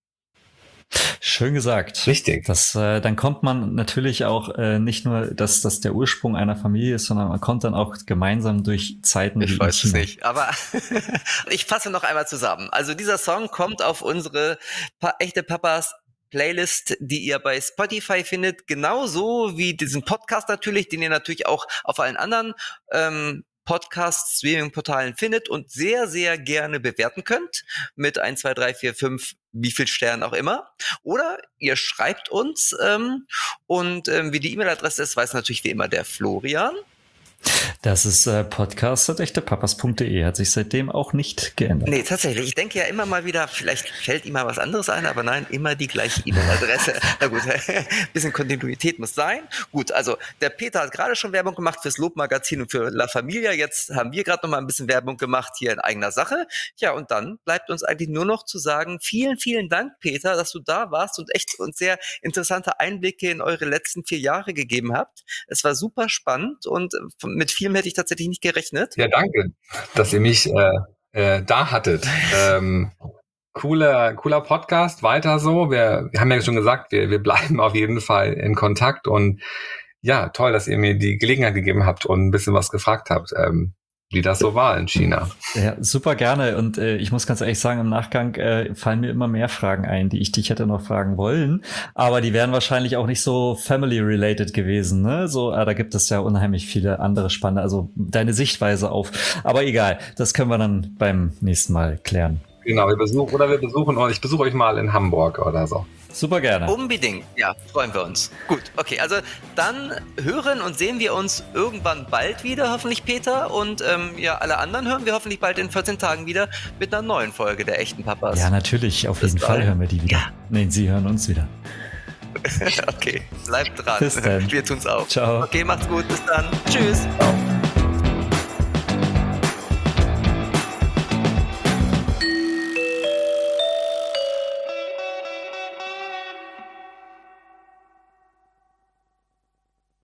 Schön gesagt. Richtig. Das, äh, dann kommt man natürlich auch äh, nicht nur, dass das der Ursprung einer Familie ist, sondern man kommt dann auch gemeinsam durch Zeiten ich wie weiß in China. es nicht, aber ich fasse noch einmal zusammen. Also dieser Song kommt auf unsere pa- echte Papas Playlist, die ihr bei Spotify findet, genauso wie diesen Podcast natürlich, den ihr natürlich auch auf allen anderen ähm, Podcast-Streaming-Portalen findet und sehr, sehr gerne bewerten könnt mit eins, zwei, drei, vier, fünf, wie viel Sternen auch immer. Oder ihr schreibt uns ähm, und ähm, wie die E-Mail-Adresse ist, weiß natürlich wie immer der Florian. Das ist äh, podcast at echtepapas punkt de, hat sich seitdem auch nicht geändert. Nee, tatsächlich. Ich denke ja immer mal wieder, vielleicht fällt ihm mal was anderes ein, aber nein, immer die gleiche E-Mail-Adresse. Na gut, ein bisschen Kontinuität muss sein. Gut, also der Peter hat gerade schon Werbung gemacht fürs Lobmagazin und für La Familia. Jetzt haben wir gerade noch mal ein bisschen Werbung gemacht hier in eigener Sache. Ja, und dann bleibt uns eigentlich nur noch zu sagen, vielen, vielen Dank, Peter, dass du da warst und echt uns sehr interessante Einblicke in eure letzten vier Jahre gegeben habt. Es war super spannend und mit vielem hätte ich tatsächlich nicht gerechnet. Ja, danke, dass ihr mich äh, äh, da hattet. Ähm, cooler, cooler Podcast, weiter so. Wir, wir haben ja schon gesagt, wir, wir bleiben auf jeden Fall in Kontakt und ja, toll, dass ihr mir die Gelegenheit gegeben habt und ein bisschen was gefragt habt, ähm, wie das so war in China. Ja, super gerne. Und äh, ich muss ganz ehrlich sagen, im Nachgang äh, fallen mir immer mehr Fragen ein, die ich dich hätte noch fragen wollen. Aber die wären wahrscheinlich auch nicht so family-related gewesen. Ne? So, äh, da gibt es ja unheimlich viele andere spannende, also deine Sichtweise auf. Aber egal, das können wir dann beim nächsten Mal klären. Genau, wir besuchen, oder wir besuchen euch, ich besuche euch mal in Hamburg oder so. Super gerne. Unbedingt, ja, freuen wir uns. Gut, okay, also dann hören und sehen wir uns irgendwann bald wieder, hoffentlich Peter. Und ähm, ja, alle anderen hören wir hoffentlich bald in vierzehn Tagen wieder mit einer neuen Folge der echten Papas. Ja, natürlich, auf Bis jeden bald. Fall hören wir die wieder. Ja. Nein, sie hören uns wieder. Okay, bleibt dran. Bis dann. Wir tun's auch. Ciao. Okay, macht's gut, bis dann. Tschüss. Ciao.